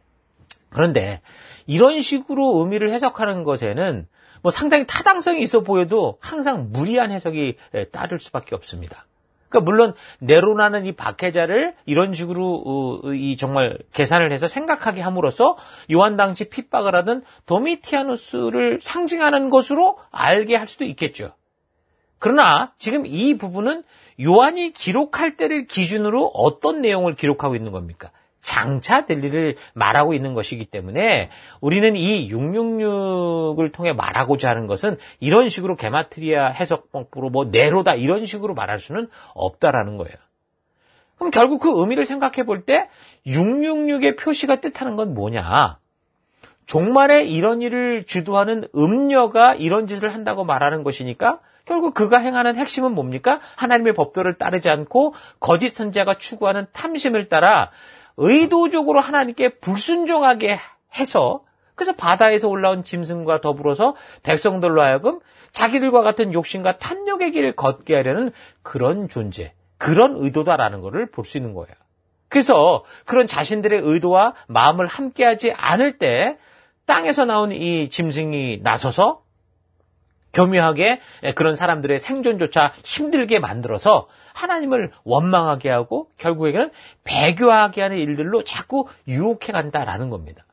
그런데 이런 식으로 의미를 해석하는 것에는 상당히 타당성이 있어 보여도 항상 무리한 해석이 따를 수밖에 없습니다. 그러니까 물론 네로라는 이 박해자를 이런 식으로 이 정말 계산을 해서 생각하게 함으로써 요한 당시 핍박을 하던 도미티아누스를 상징하는 것으로 알게 할 수도 있겠죠. 그러나 지금 이 부분은 요한이 기록할 때를 기준으로 어떤 내용을 기록하고 있는 겁니까? 장차 될 일을 말하고 있는 것이기 때문에 우리는 이 666을 통해 말하고자 하는 것은 이런 식으로 게마트리아 해석법으로 네로다 이런 식으로 말할 수는 없다라는 거예요. 그럼 결국 그 의미를 생각해 볼 때 666의 표시가 뜻하는 건 뭐냐? 종말에 이런 일을 주도하는 음녀가 이런 짓을 한다고 말하는 것이니까 결국 그가 행하는 핵심은 뭡니까? 하나님의 법도를 따르지 않고 거짓 선지자가 추구하는 탐심을 따라 의도적으로 하나님께 불순종하게 해서 그래서 바다에서 올라온 짐승과 더불어서 백성들로 하여금 자기들과 같은 욕심과 탐욕의 길을 걷게 하려는 그런 존재, 그런 의도다라는 것을 볼 수 있는 거예요. 그래서 그런 자신들의 의도와 마음을 함께하지 않을 때 땅에서 나온 이 짐승이 나서서 교묘하게 그런 사람들의 생존조차 힘들게 만들어서 하나님을 원망하게 하고 결국에는 배교하게 하는 일들로 자꾸 유혹해 간다라는 겁니다.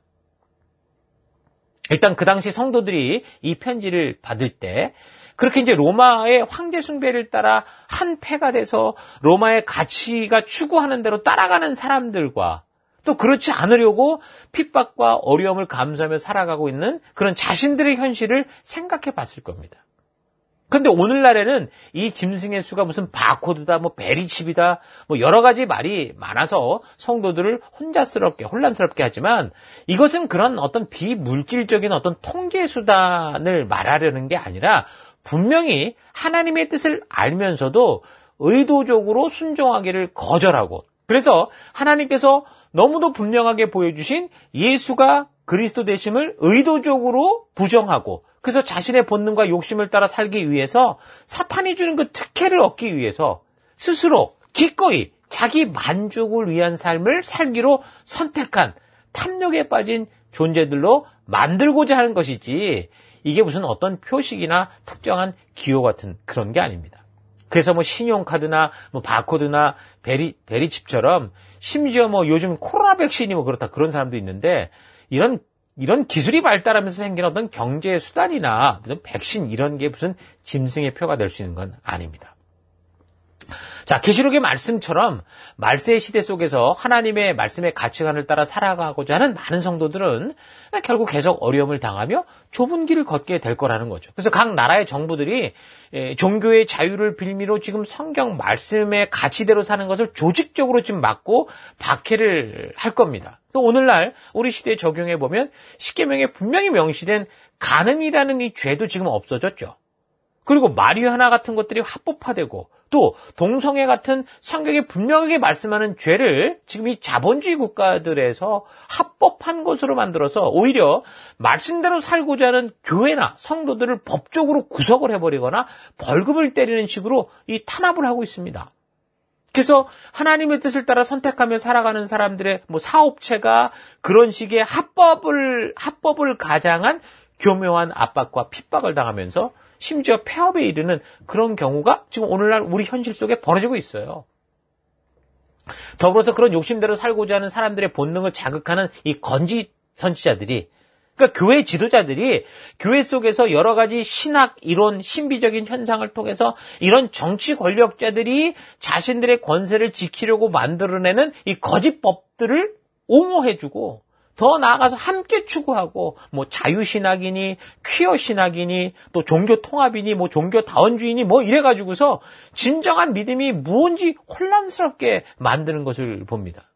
일단 그 당시 성도들이 이 편지를 받을 때 그렇게 이제 로마의 황제 숭배를 따라 한 패가 돼서 로마의 가치가 추구하는 대로 따라가는 사람들과 또 그렇지 않으려고 핍박과 어려움을 감수하며 살아가고 있는 그런 자신들의 현실을 생각해 봤을 겁니다. 근데 오늘날에는 이 짐승의 수가 무슨 바코드다, 뭐 베리칩이다, 뭐 여러 가지 말이 많아서 성도들을 혼란스럽게 하지만 이것은 그런 어떤 비물질적인 어떤 통제 수단을 말하려는 게 아니라 분명히 하나님의 뜻을 알면서도 의도적으로 순종하기를 거절하고, 그래서 하나님께서 너무도 분명하게 보여주신 예수가 그리스도 되심을 의도적으로 부정하고, 그래서 자신의 본능과 욕심을 따라 살기 위해서 사탄이 주는 그 특혜를 얻기 위해서 스스로 기꺼이 자기 만족을 위한 삶을 살기로 선택한 탐욕에 빠진 존재들로 만들고자 하는 것이지, 이게 무슨 어떤 표식이나 특정한 기호 같은 그런 게 아닙니다. 그래서 뭐 신용카드나 뭐 바코드나 베리칩처럼 심지어 뭐 요즘 코로나 백신이 뭐 그렇다 그런 사람도 있는데, 이런 기술이 발달하면서 생긴 어떤 경제 수단이나 무슨 백신 이런 게 무슨 짐승의 표가 될 수 있는 건 아닙니다. 자, 계시록의 말씀처럼 말세의 시대 속에서 하나님의 말씀의 가치관을 따라 살아가고자 하는 많은 성도들은 결국 계속 어려움을 당하며 좁은 길을 걷게 될 거라는 거죠. 그래서 각 나라의 정부들이 종교의 자유를 빌미로 지금 성경 말씀의 가치대로 사는 것을 조직적으로 지금 막고 박해를 할 겁니다. 그래서 오늘날 우리 시대에 적용해 보면 십계명에 분명히 명시된 간음이라는 이 죄도 지금 없어졌죠. 그리고 마리화나 같은 것들이 합법화되고, 또 동성애 같은 성경에 분명하게 말씀하는 죄를 지금 이 자본주의 국가들에서 합법한 것으로 만들어서 오히려 말씀대로 살고자 하는 교회나 성도들을 법적으로 구속을 해버리거나 벌금을 때리는 식으로 이 탄압을 하고 있습니다. 그래서 하나님의 뜻을 따라 선택하며 살아가는 사람들의 뭐 사업체가 그런 식의 합법을 가장한 교묘한 압박과 핍박을 당하면서 심지어 폐업에 이르는 그런 경우가 지금 오늘날 우리 현실 속에 벌어지고 있어요. 더불어서 그런 욕심대로 살고자 하는 사람들의 본능을 자극하는 이 건지 선지자들이, 그러니까 교회 지도자들이 교회 속에서 여러 가지 신학, 이론, 신비적인 현상을 통해서 이런 정치 권력자들이 자신들의 권세를 지키려고 만들어내는 이 거짓 법들을 옹호해주고, 더 나아가서 함께 추구하고, 뭐 자유신학이니 퀴어신학이니 또 종교통합이니 뭐 종교다원주의니 뭐 이래가지고서 진정한 믿음이 무언지 혼란스럽게 만드는 것을 봅니다.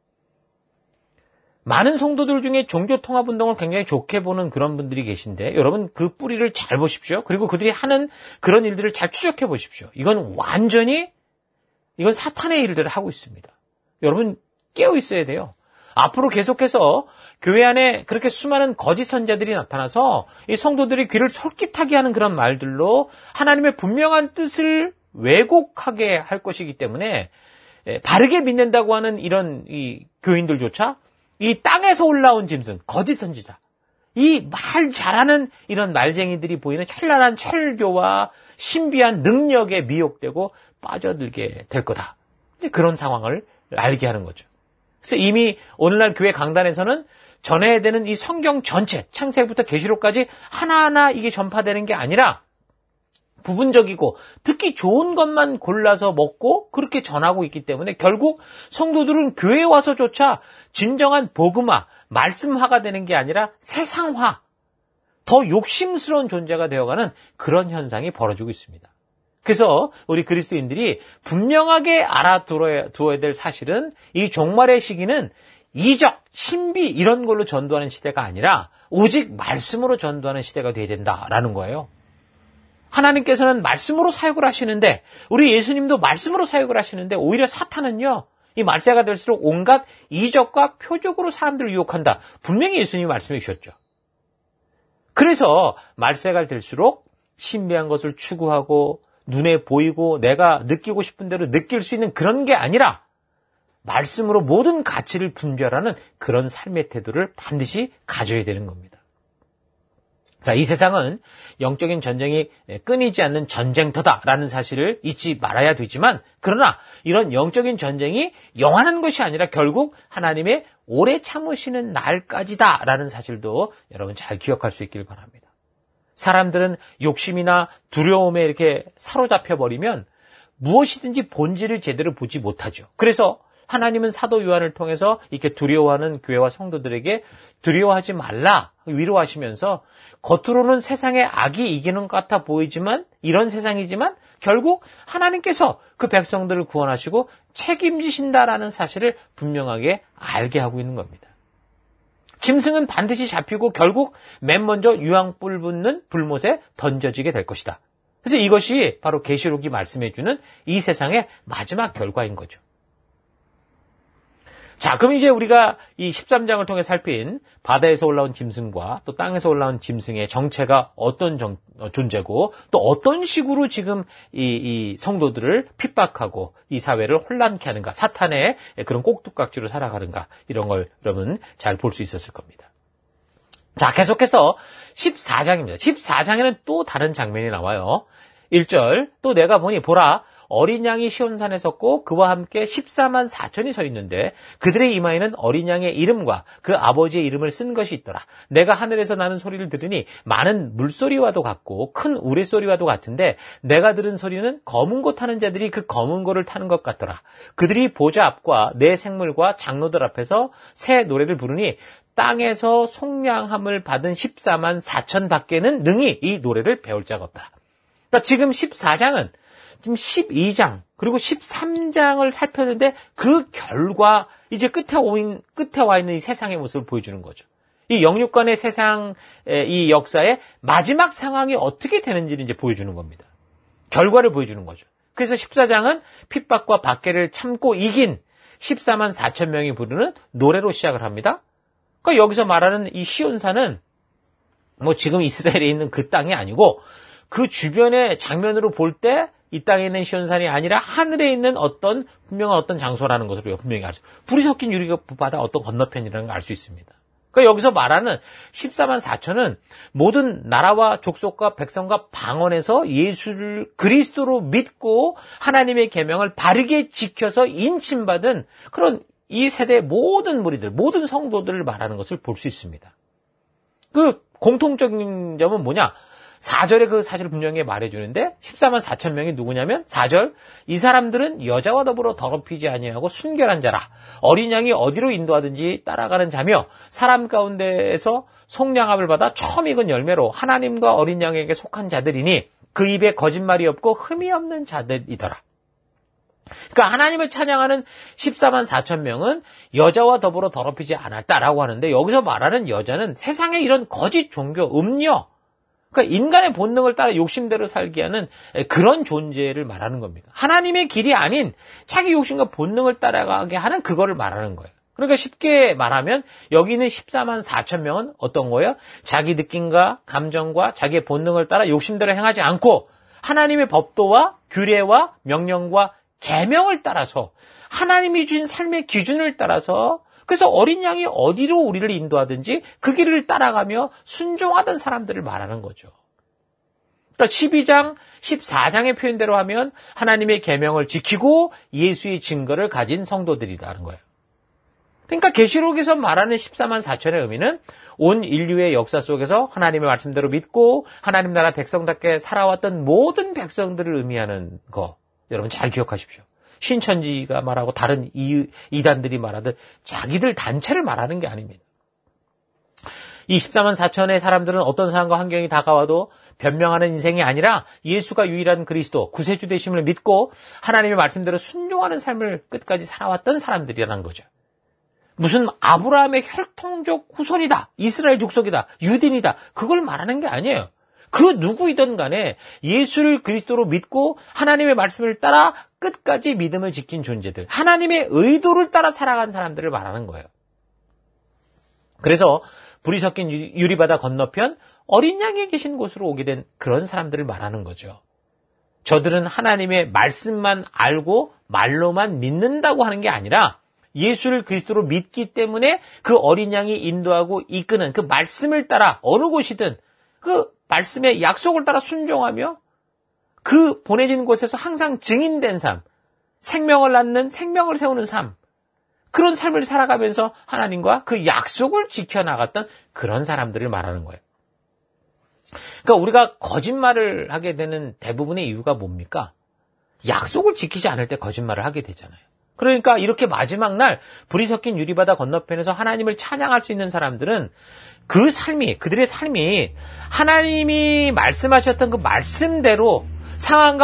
많은 성도들 중에 종교통합운동을 굉장히 좋게 보는 그런 분들이 계신데, 여러분 그 뿌리를 잘 보십시오. 그리고 그들이 하는 그런 일들을 잘 추적해 보십시오. 이건 사탄의 일들을 하고 있습니다. 여러분 깨어 있어야 돼요. 앞으로 계속해서 교회 안에 그렇게 수많은 거짓 선자들이 나타나서 이 성도들이 귀를 솔깃하게 하는 그런 말들로 하나님의 분명한 뜻을 왜곡하게 할 것이기 때문에, 바르게 믿는다고 하는 이런 이 교인들조차 이 땅에서 올라온 짐승, 거짓 선지자, 이 말 잘하는 이런 말쟁이들이 보이는 현란한 철교와 신비한 능력에 미혹되고 빠져들게 될 거다. 이제 그런 상황을 알게 하는 거죠. 그래서 이미 오늘날 교회 강단에서는 전해야 되는 이 성경 전체, 창세기부터 계시록까지 하나하나 이게 전파되는 게 아니라 부분적이고 듣기 좋은 것만 골라서 먹고 그렇게 전하고 있기 때문에 결국 성도들은 교회에 와서조차 진정한 복음화, 말씀화가 되는 게 아니라 세상화, 더 욕심스러운 존재가 되어가는 그런 현상이 벌어지고 있습니다. 그래서 우리 그리스도인들이 분명하게 알아두어야 될 사실은 이 종말의 시기는 이적, 신비 이런 걸로 전도하는 시대가 아니라 오직 말씀으로 전도하는 시대가 되어야 된다라는 거예요. 하나님께서는 말씀으로 사역을 하시는데, 우리 예수님도 말씀으로 사역을 하시는데, 오히려 사탄은요, 이 말세가 될수록 온갖 이적과 표적으로 사람들을 유혹한다. 분명히 예수님이 말씀해 주셨죠. 그래서 말세가 될수록 신비한 것을 추구하고 눈에 보이고 내가 느끼고 싶은 대로 느낄 수 있는 그런 게 아니라 말씀으로 모든 가치를 분별하는 그런 삶의 태도를 반드시 가져야 되는 겁니다. 자, 이 세상은 영적인 전쟁이 끊이지 않는 전쟁터다라는 사실을 잊지 말아야 되지만, 그러나 이런 영적인 전쟁이 영원한 것이 아니라 결국 하나님의 오래 참으시는 날까지다라는 사실도 여러분 잘 기억할 수 있길 바랍니다. 사람들은 욕심이나 두려움에 이렇게 사로잡혀 버리면 무엇이든지 본질을 제대로 보지 못하죠. 그래서 하나님은 사도 요한을 통해서 이렇게 두려워하는 교회와 성도들에게 두려워하지 말라 위로하시면서 겉으로는 세상의 악이 이기는 것 같아 보이지만 이런 세상이지만 결국 하나님께서 그 백성들을 구원하시고 책임지신다라는 사실을 분명하게 알게 하고 있는 겁니다. 짐승은 반드시 잡히고 결국 맨 먼저 유황불 붙는 불못에 던져지게 될 것이다. 그래서 이것이 바로 계시록이 말씀해주는 이 세상의 마지막 결과인 거죠. 자, 그럼 이제 우리가 이 13장을 통해 살핀 바다에서 올라온 짐승과 또 땅에서 올라온 짐승의 정체가 어떤 존재고 또 어떤 식으로 지금 이 성도들을 핍박하고 이 사회를 혼란케 하는가, 사탄의 그런 꼭두각지로 살아가는가, 이런 걸 여러분 잘 볼 수 있었을 겁니다. 자, 계속해서 14장입니다. 14장에는 또 다른 장면이 나와요. 1절, 또 내가 보니 보라 어린 양이 시온산에 섰고 그와 함께 14만 4천이 서 있는데 그들의 이마에는 어린 양의 이름과 그 아버지의 이름을 쓴 것이 있더라. 내가 하늘에서 나는 소리를 들으니 많은 물소리와도 같고 큰 우레소리와도 같은데 내가 들은 소리는 검은 고 타는 자들이 그 검은 고를 타는 것 같더라. 그들이 보좌 앞과 내 생물과 장로들 앞에서 새 노래를 부르니 땅에서 속량함을 받은 14만 4천 밖에는 능히 이 노래를 배울 자가 없더라. 그러니까 지금 14장은 지금 12장 그리고 13장을 살폈는데 그 결과 이제 끝에 와 있는 이 세상의 모습을 보여주는 거죠. 이 영육간의 세상의 이 역사의 마지막 상황이 어떻게 되는지를 이제 보여주는 겁니다. 결과를 보여주는 거죠. 그래서 14장은 핍박과 박해를 참고 이긴 14만 4천 명이 부르는 노래로 시작을 합니다. 그러니까 여기서 말하는 이 시온산은 뭐 지금 이스라엘에 있는 그 땅이 아니고 그 주변의 장면으로 볼 때 이 땅에 있는 시온산이 아니라 하늘에 있는 어떤 분명한 어떤 장소라는 것을 우리가 분명히 알 수 있습니다. 불이 섞인 유리바다 어떤 건너편이라는 걸 알 수 있습니다. 그러니까 여기서 말하는 14만 4천은 모든 나라와 족속과 백성과 방언에서 예수를 그리스도로 믿고 하나님의 계명을 바르게 지켜서 인침받은 그런 이 세대의 모든 무리들, 모든 성도들을 말하는 것을 볼 수 있습니다. 그 공통적인 점은 뭐냐? 4절에 그 사실을 분명히 말해주는데 14만 4천 명이 누구냐면 4절 이 사람들은 여자와 더불어 더럽히지 아니하고 순결한 자라 어린 양이 어디로 인도하든지 따라가는 자며 사람 가운데에서 속량함을 받아 처음 익은 열매로 하나님과 어린 양에게 속한 자들이니 그 입에 거짓말이 없고 흠이 없는 자들이더라. 그러니까 하나님을 찬양하는 14만 4천 명은 여자와 더불어 더럽히지 않았다라고 하는데 여기서 말하는 여자는 세상의 이런 거짓 종교, 음녀 그러니까 인간의 본능을 따라 욕심대로 살게 하는 그런 존재를 말하는 겁니다. 하나님의 길이 아닌 자기 욕심과 본능을 따라가게 하는 그거를 말하는 거예요. 그러니까 쉽게 말하면 여기 있는 14만 4천 명은 어떤 거예요? 자기 느낌과 감정과 자기의 본능을 따라 욕심대로 행하지 않고 하나님의 법도와 규례와 명령과 계명을 따라서 하나님이 주신 삶의 기준을 따라서 그래서 어린 양이 어디로 우리를 인도하든지 그 길을 따라가며 순종하던 사람들을 말하는 거죠. 그러니까 12장, 14장의 표현대로 하면 하나님의 계명을 지키고 예수의 증거를 가진 성도들이라는 거예요. 그러니까 계시록에서 말하는 14만 4천의 의미는 온 인류의 역사 속에서 하나님의 말씀대로 믿고 하나님 나라 백성답게 살아왔던 모든 백성들을 의미하는 거 여러분 잘 기억하십시오. 신천지가 말하고 다른 이단들이 말하듯 자기들 단체를 말하는 게 아닙니다. 이 14만 4천의 사람들은 어떤 상황과 환경이 다가와도 변명하는 인생이 아니라 예수가 유일한 그리스도, 구세주 되심을 믿고 하나님의 말씀대로 순종하는 삶을 끝까지 살아왔던 사람들이라는 거죠. 무슨 아브라함의 혈통적 후손이다, 이스라엘 족속이다, 유대인이다 그걸 말하는 게 아니에요. 그 누구이든 간에 예수를 그리스도로 믿고 하나님의 말씀을 따라 끝까지 믿음을 지킨 존재들, 하나님의 의도를 따라 살아간 사람들을 말하는 거예요. 그래서 불이 섞인 유리바다 건너편 어린 양이 계신 곳으로 오게 된 그런 사람들을 말하는 거죠. 저들은 하나님의 말씀만 알고 말로만 믿는다고 하는 게 아니라 예수를 그리스도로 믿기 때문에 그 어린 양이 인도하고 이끄는 그 말씀을 따라 어느 곳이든 그 말씀의 약속을 따라 순종하며 그 보내진 곳에서 항상 증인된 삶, 생명을 낳는 생명을 세우는 삶, 그런 삶을 살아가면서 하나님과 그 약속을 지켜나갔던 그런 사람들을 말하는 거예요. 그러니까 우리가 거짓말을 하게 되는 대부분의 이유가 뭡니까? 약속을 지키지 않을 때 거짓말을 하게 되잖아요. 그러니까 이렇게 마지막 날 불이 섞인 유리바다 건너편에서 하나님을 찬양할 수 있는 사람들은 그들의 삶이 하나님이 말씀하셨던 그 말씀대로 상황과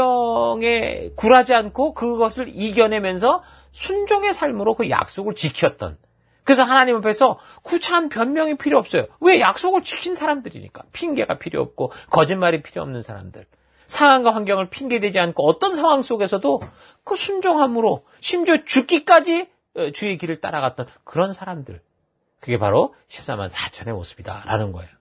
환경에 굴하지 않고 그것을 이겨내면서 순종의 삶으로 그 약속을 지켰던. 그래서 하나님 앞에서 구차한 변명이 필요 없어요. 왜? 약속을 지킨 사람들이니까. 핑계가 필요 없고 거짓말이 필요 없는 사람들. 상황과 환경을 핑계대지 않고 어떤 상황 속에서도 그 순종함으로 심지어 죽기까지 주의 길을 따라갔던 그런 사람들. 그게 바로 14만 4천의 모습이다라는 거예요.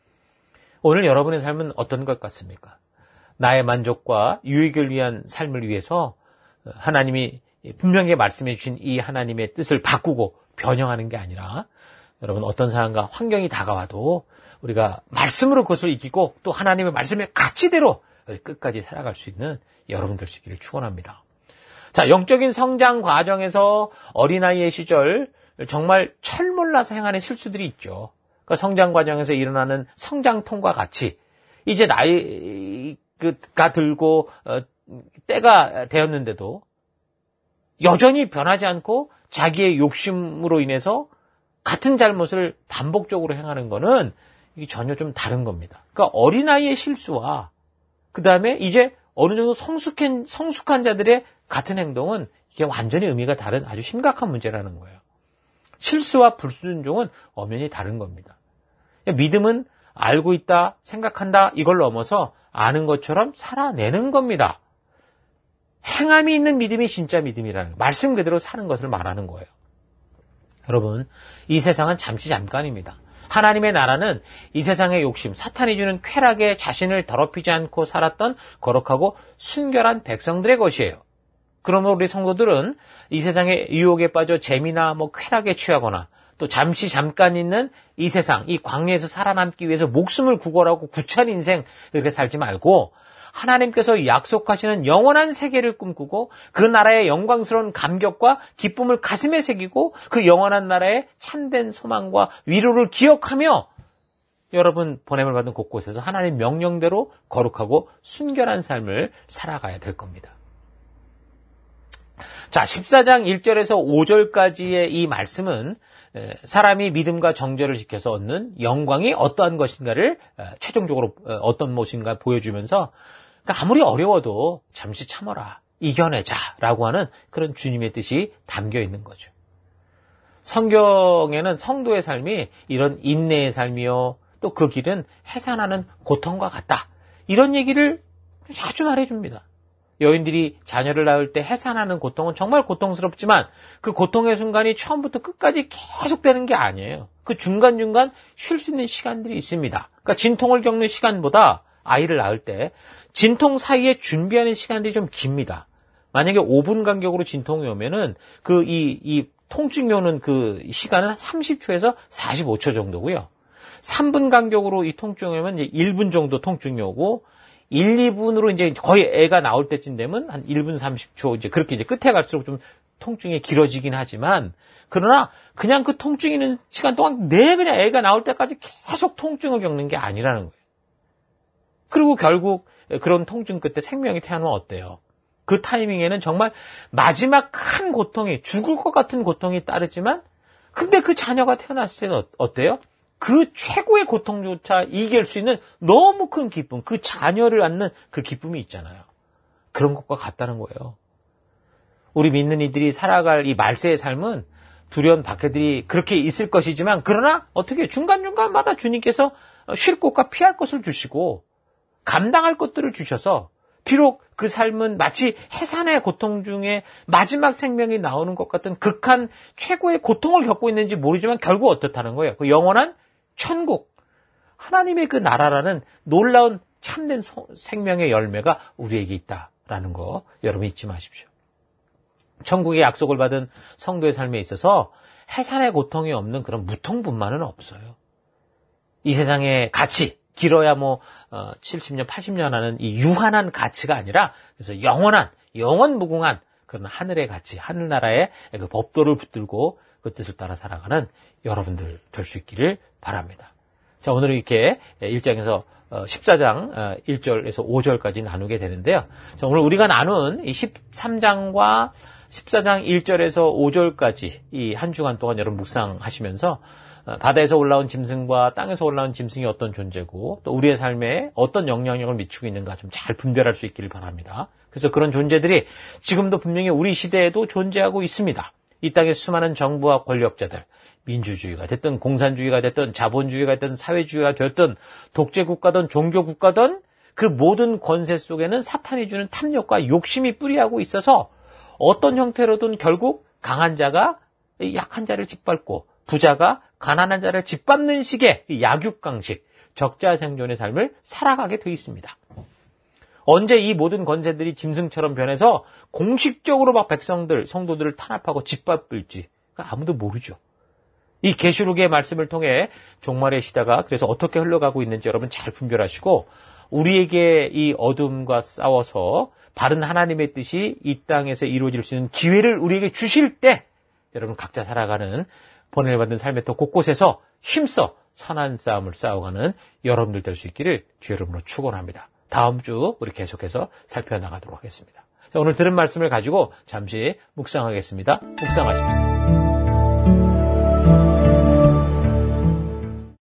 오늘 여러분의 삶은 어떤 것 같습니까? 나의 만족과 유익을 위한 삶을 위해서 하나님이 분명히 말씀해 주신 이 하나님의 뜻을 바꾸고 변형하는 게 아니라 여러분 어떤 상황과 환경이 다가와도 우리가 말씀으로 그것을 이기고 또 하나님의 말씀의 가치대로 끝까지 살아갈 수 있는 여러분 될 수 있기를 축원합니다. 자, 영적인 성장 과정에서 어린아이의 시절 정말 철몰라서 행하는 실수들이 있죠. 그러니까 성장 과정에서 일어나는 성장통과 같이 이제 나이가 들고 때가 되었는데도 여전히 변하지 않고 자기의 욕심으로 인해서 같은 잘못을 반복적으로 행하는 거는 이게 전혀 좀 다른 겁니다. 그러니까 어린아이의 실수와 그 다음에 이제 어느 정도 성숙한 자들의 같은 행동은 이게 완전히 의미가 다른 아주 심각한 문제라는 거예요. 실수와 불순종은 엄연히 다른 겁니다. 믿음은 알고 있다, 생각한다 이걸 넘어서 아는 것처럼 살아내는 겁니다. 행함이 있는 믿음이 진짜 믿음이라는 거예요. 말씀 그대로 사는 것을 말하는 거예요. 여러분, 이 세상은 잠시 잠깐입니다. 하나님의 나라는 이 세상의 욕심, 사탄이 주는 쾌락에 자신을 더럽히지 않고 살았던 거룩하고 순결한 백성들의 것이에요. 그러면 우리 성도들은 이 세상의 유혹에 빠져 재미나 쾌락에 취하거나 또 잠깐 있는 이 세상, 이 광야에서 살아남기 위해서 목숨을 구걸하고 구차한 인생 이렇게 살지 말고 하나님께서 약속하시는 영원한 세계를 꿈꾸고 그 나라의 영광스러운 감격과 기쁨을 가슴에 새기고 그 영원한 나라의 참된 소망과 위로를 기억하며 여러분 보냄을 받은 곳곳에서 하나님 명령대로 거룩하고 순결한 삶을 살아가야 될 겁니다. 자, 14장 1절에서 5절까지의 이 말씀은 사람이 믿음과 정죄를 지켜서 얻는 영광이 어떠한 것인가를 최종적으로 어떤 것인가 보여주면서 아무리 어려워도 잠시 참아라, 이겨내자라고 하는 그런 주님의 뜻이 담겨 있는 거죠. 성경에는 성도의 삶이 이런 인내의 삶이요, 또 그 길은 해산하는 고통과 같다. 이런 얘기를 자주 말해줍니다. 여인들이 자녀를 낳을 때 해산하는 고통은 정말 고통스럽지만 그 고통의 순간이 처음부터 끝까지 계속되는 게 아니에요. 그 중간중간 쉴 수 있는 시간들이 있습니다. 그러니까 진통을 겪는 시간보다 아이를 낳을 때 진통 사이에 준비하는 시간들이 좀 깁니다. 만약에 5분 간격으로 진통이 오면은 이 통증이 오는 그 시간은 30초에서 45초 정도고요. 3분 간격으로 이 통증이 오면 이제 1분 정도 통증이 오고 1, 2분으로 이제 거의 애가 나올 때쯤 되면 한 1분 30초 이제 그렇게 이제 끝에 갈수록 좀 통증이 길어지긴 하지만 그러나 그냥 그 통증이 있는 시간 동안 그냥 애가 나올 때까지 계속 통증을 겪는 게 아니라는 거예요. 그리고 결국 그런 통증 끝에 생명이 태어나면 어때요? 그 타이밍에는 정말 마지막 큰 고통이 죽을 것 같은 고통이 따르지만 근데 그 자녀가 태어났을 때는 어때요? 그 최고의 고통조차 이길 수 있는 너무 큰 기쁨, 그 자녀를 낳는 그 기쁨이 있잖아요. 그런 것과 같다는 거예요. 우리 믿는 이들이 살아갈 이 말세의 삶은 두려운 박해들이 그렇게 있을 것이지만 그러나 어떻게 중간중간마다 주님께서 쉴 곳과 피할 곳을 주시고 감당할 것들을 주셔서 비록 그 삶은 마치 해산의 고통 중에 마지막 생명이 나오는 것 같은 극한 최고의 고통을 겪고 있는지 모르지만 결국 어떻다는 거예요. 그 영원한 천국, 하나님의 그 나라라는 놀라운 참된 생명의 열매가 우리에게 있다라는 거 여러분 잊지 마십시오. 천국의 약속을 받은 성도의 삶에 있어서 해산의 고통이 없는 그런 무통분만은 없어요. 이 세상의 가치, 길어야 70년, 80년 하는 이 유한한 가치가 아니라 그래서 영원무궁한 그런 하늘의 가치, 하늘나라의 그 법도를 붙들고 그 뜻을 따라 살아가는 여러분들 될 수 있기를 바랍니다. 자, 오늘은 이렇게 1장에서 14장 1절에서 5절까지 나누게 되는데요. 자, 오늘 우리가 나눈 이 13장과 14장 1절에서 5절까지 이 한 주간 동안 여러분 묵상하시면서 바다에서 올라온 짐승과 땅에서 올라온 짐승이 어떤 존재고 또 우리의 삶에 어떤 영향력을 미치고 있는가 좀 잘 분별할 수 있기를 바랍니다. 그래서 그런 존재들이 지금도 분명히 우리 시대에도 존재하고 있습니다. 이 땅의 수많은 정부와 권력자들, 민주주의가 됐든 공산주의가 됐든 자본주의가 됐든 사회주의가 됐든 독재국가든 종교국가든 그 모든 권세 속에는 사탄이 주는 탐욕과 욕심이 뿌리하고 있어서 어떤 형태로든 결국 강한 자가 약한 자를 짓밟고 부자가 가난한 자를 짓밟는 식의 약육강식, 적자생존의 삶을 살아가게 되어 있습니다. 언제 이 모든 권세들이 짐승처럼 변해서 공식적으로 막 백성들, 성도들을 탄압하고 짓밟을지 아무도 모르죠. 이 계시록의 말씀을 통해 종말의 시대가 그래서 어떻게 흘러가고 있는지 여러분 잘 분별하시고 우리에게 이 어둠과 싸워서 바른 하나님의 뜻이 이 땅에서 이루어질 수 있는 기회를 우리에게 주실 때 여러분 각자 살아가는 번뇌를 받은 삶의 터 곳곳에서 힘써 선한 싸움을 싸워가는 여러분들 될 수 있기를 주의 이름으로 축원합니다. 다음 주 우리 계속해서 살펴나가도록 하겠습니다. 자, 오늘 들은 말씀을 가지고 잠시 묵상하겠습니다. 묵상하십시오.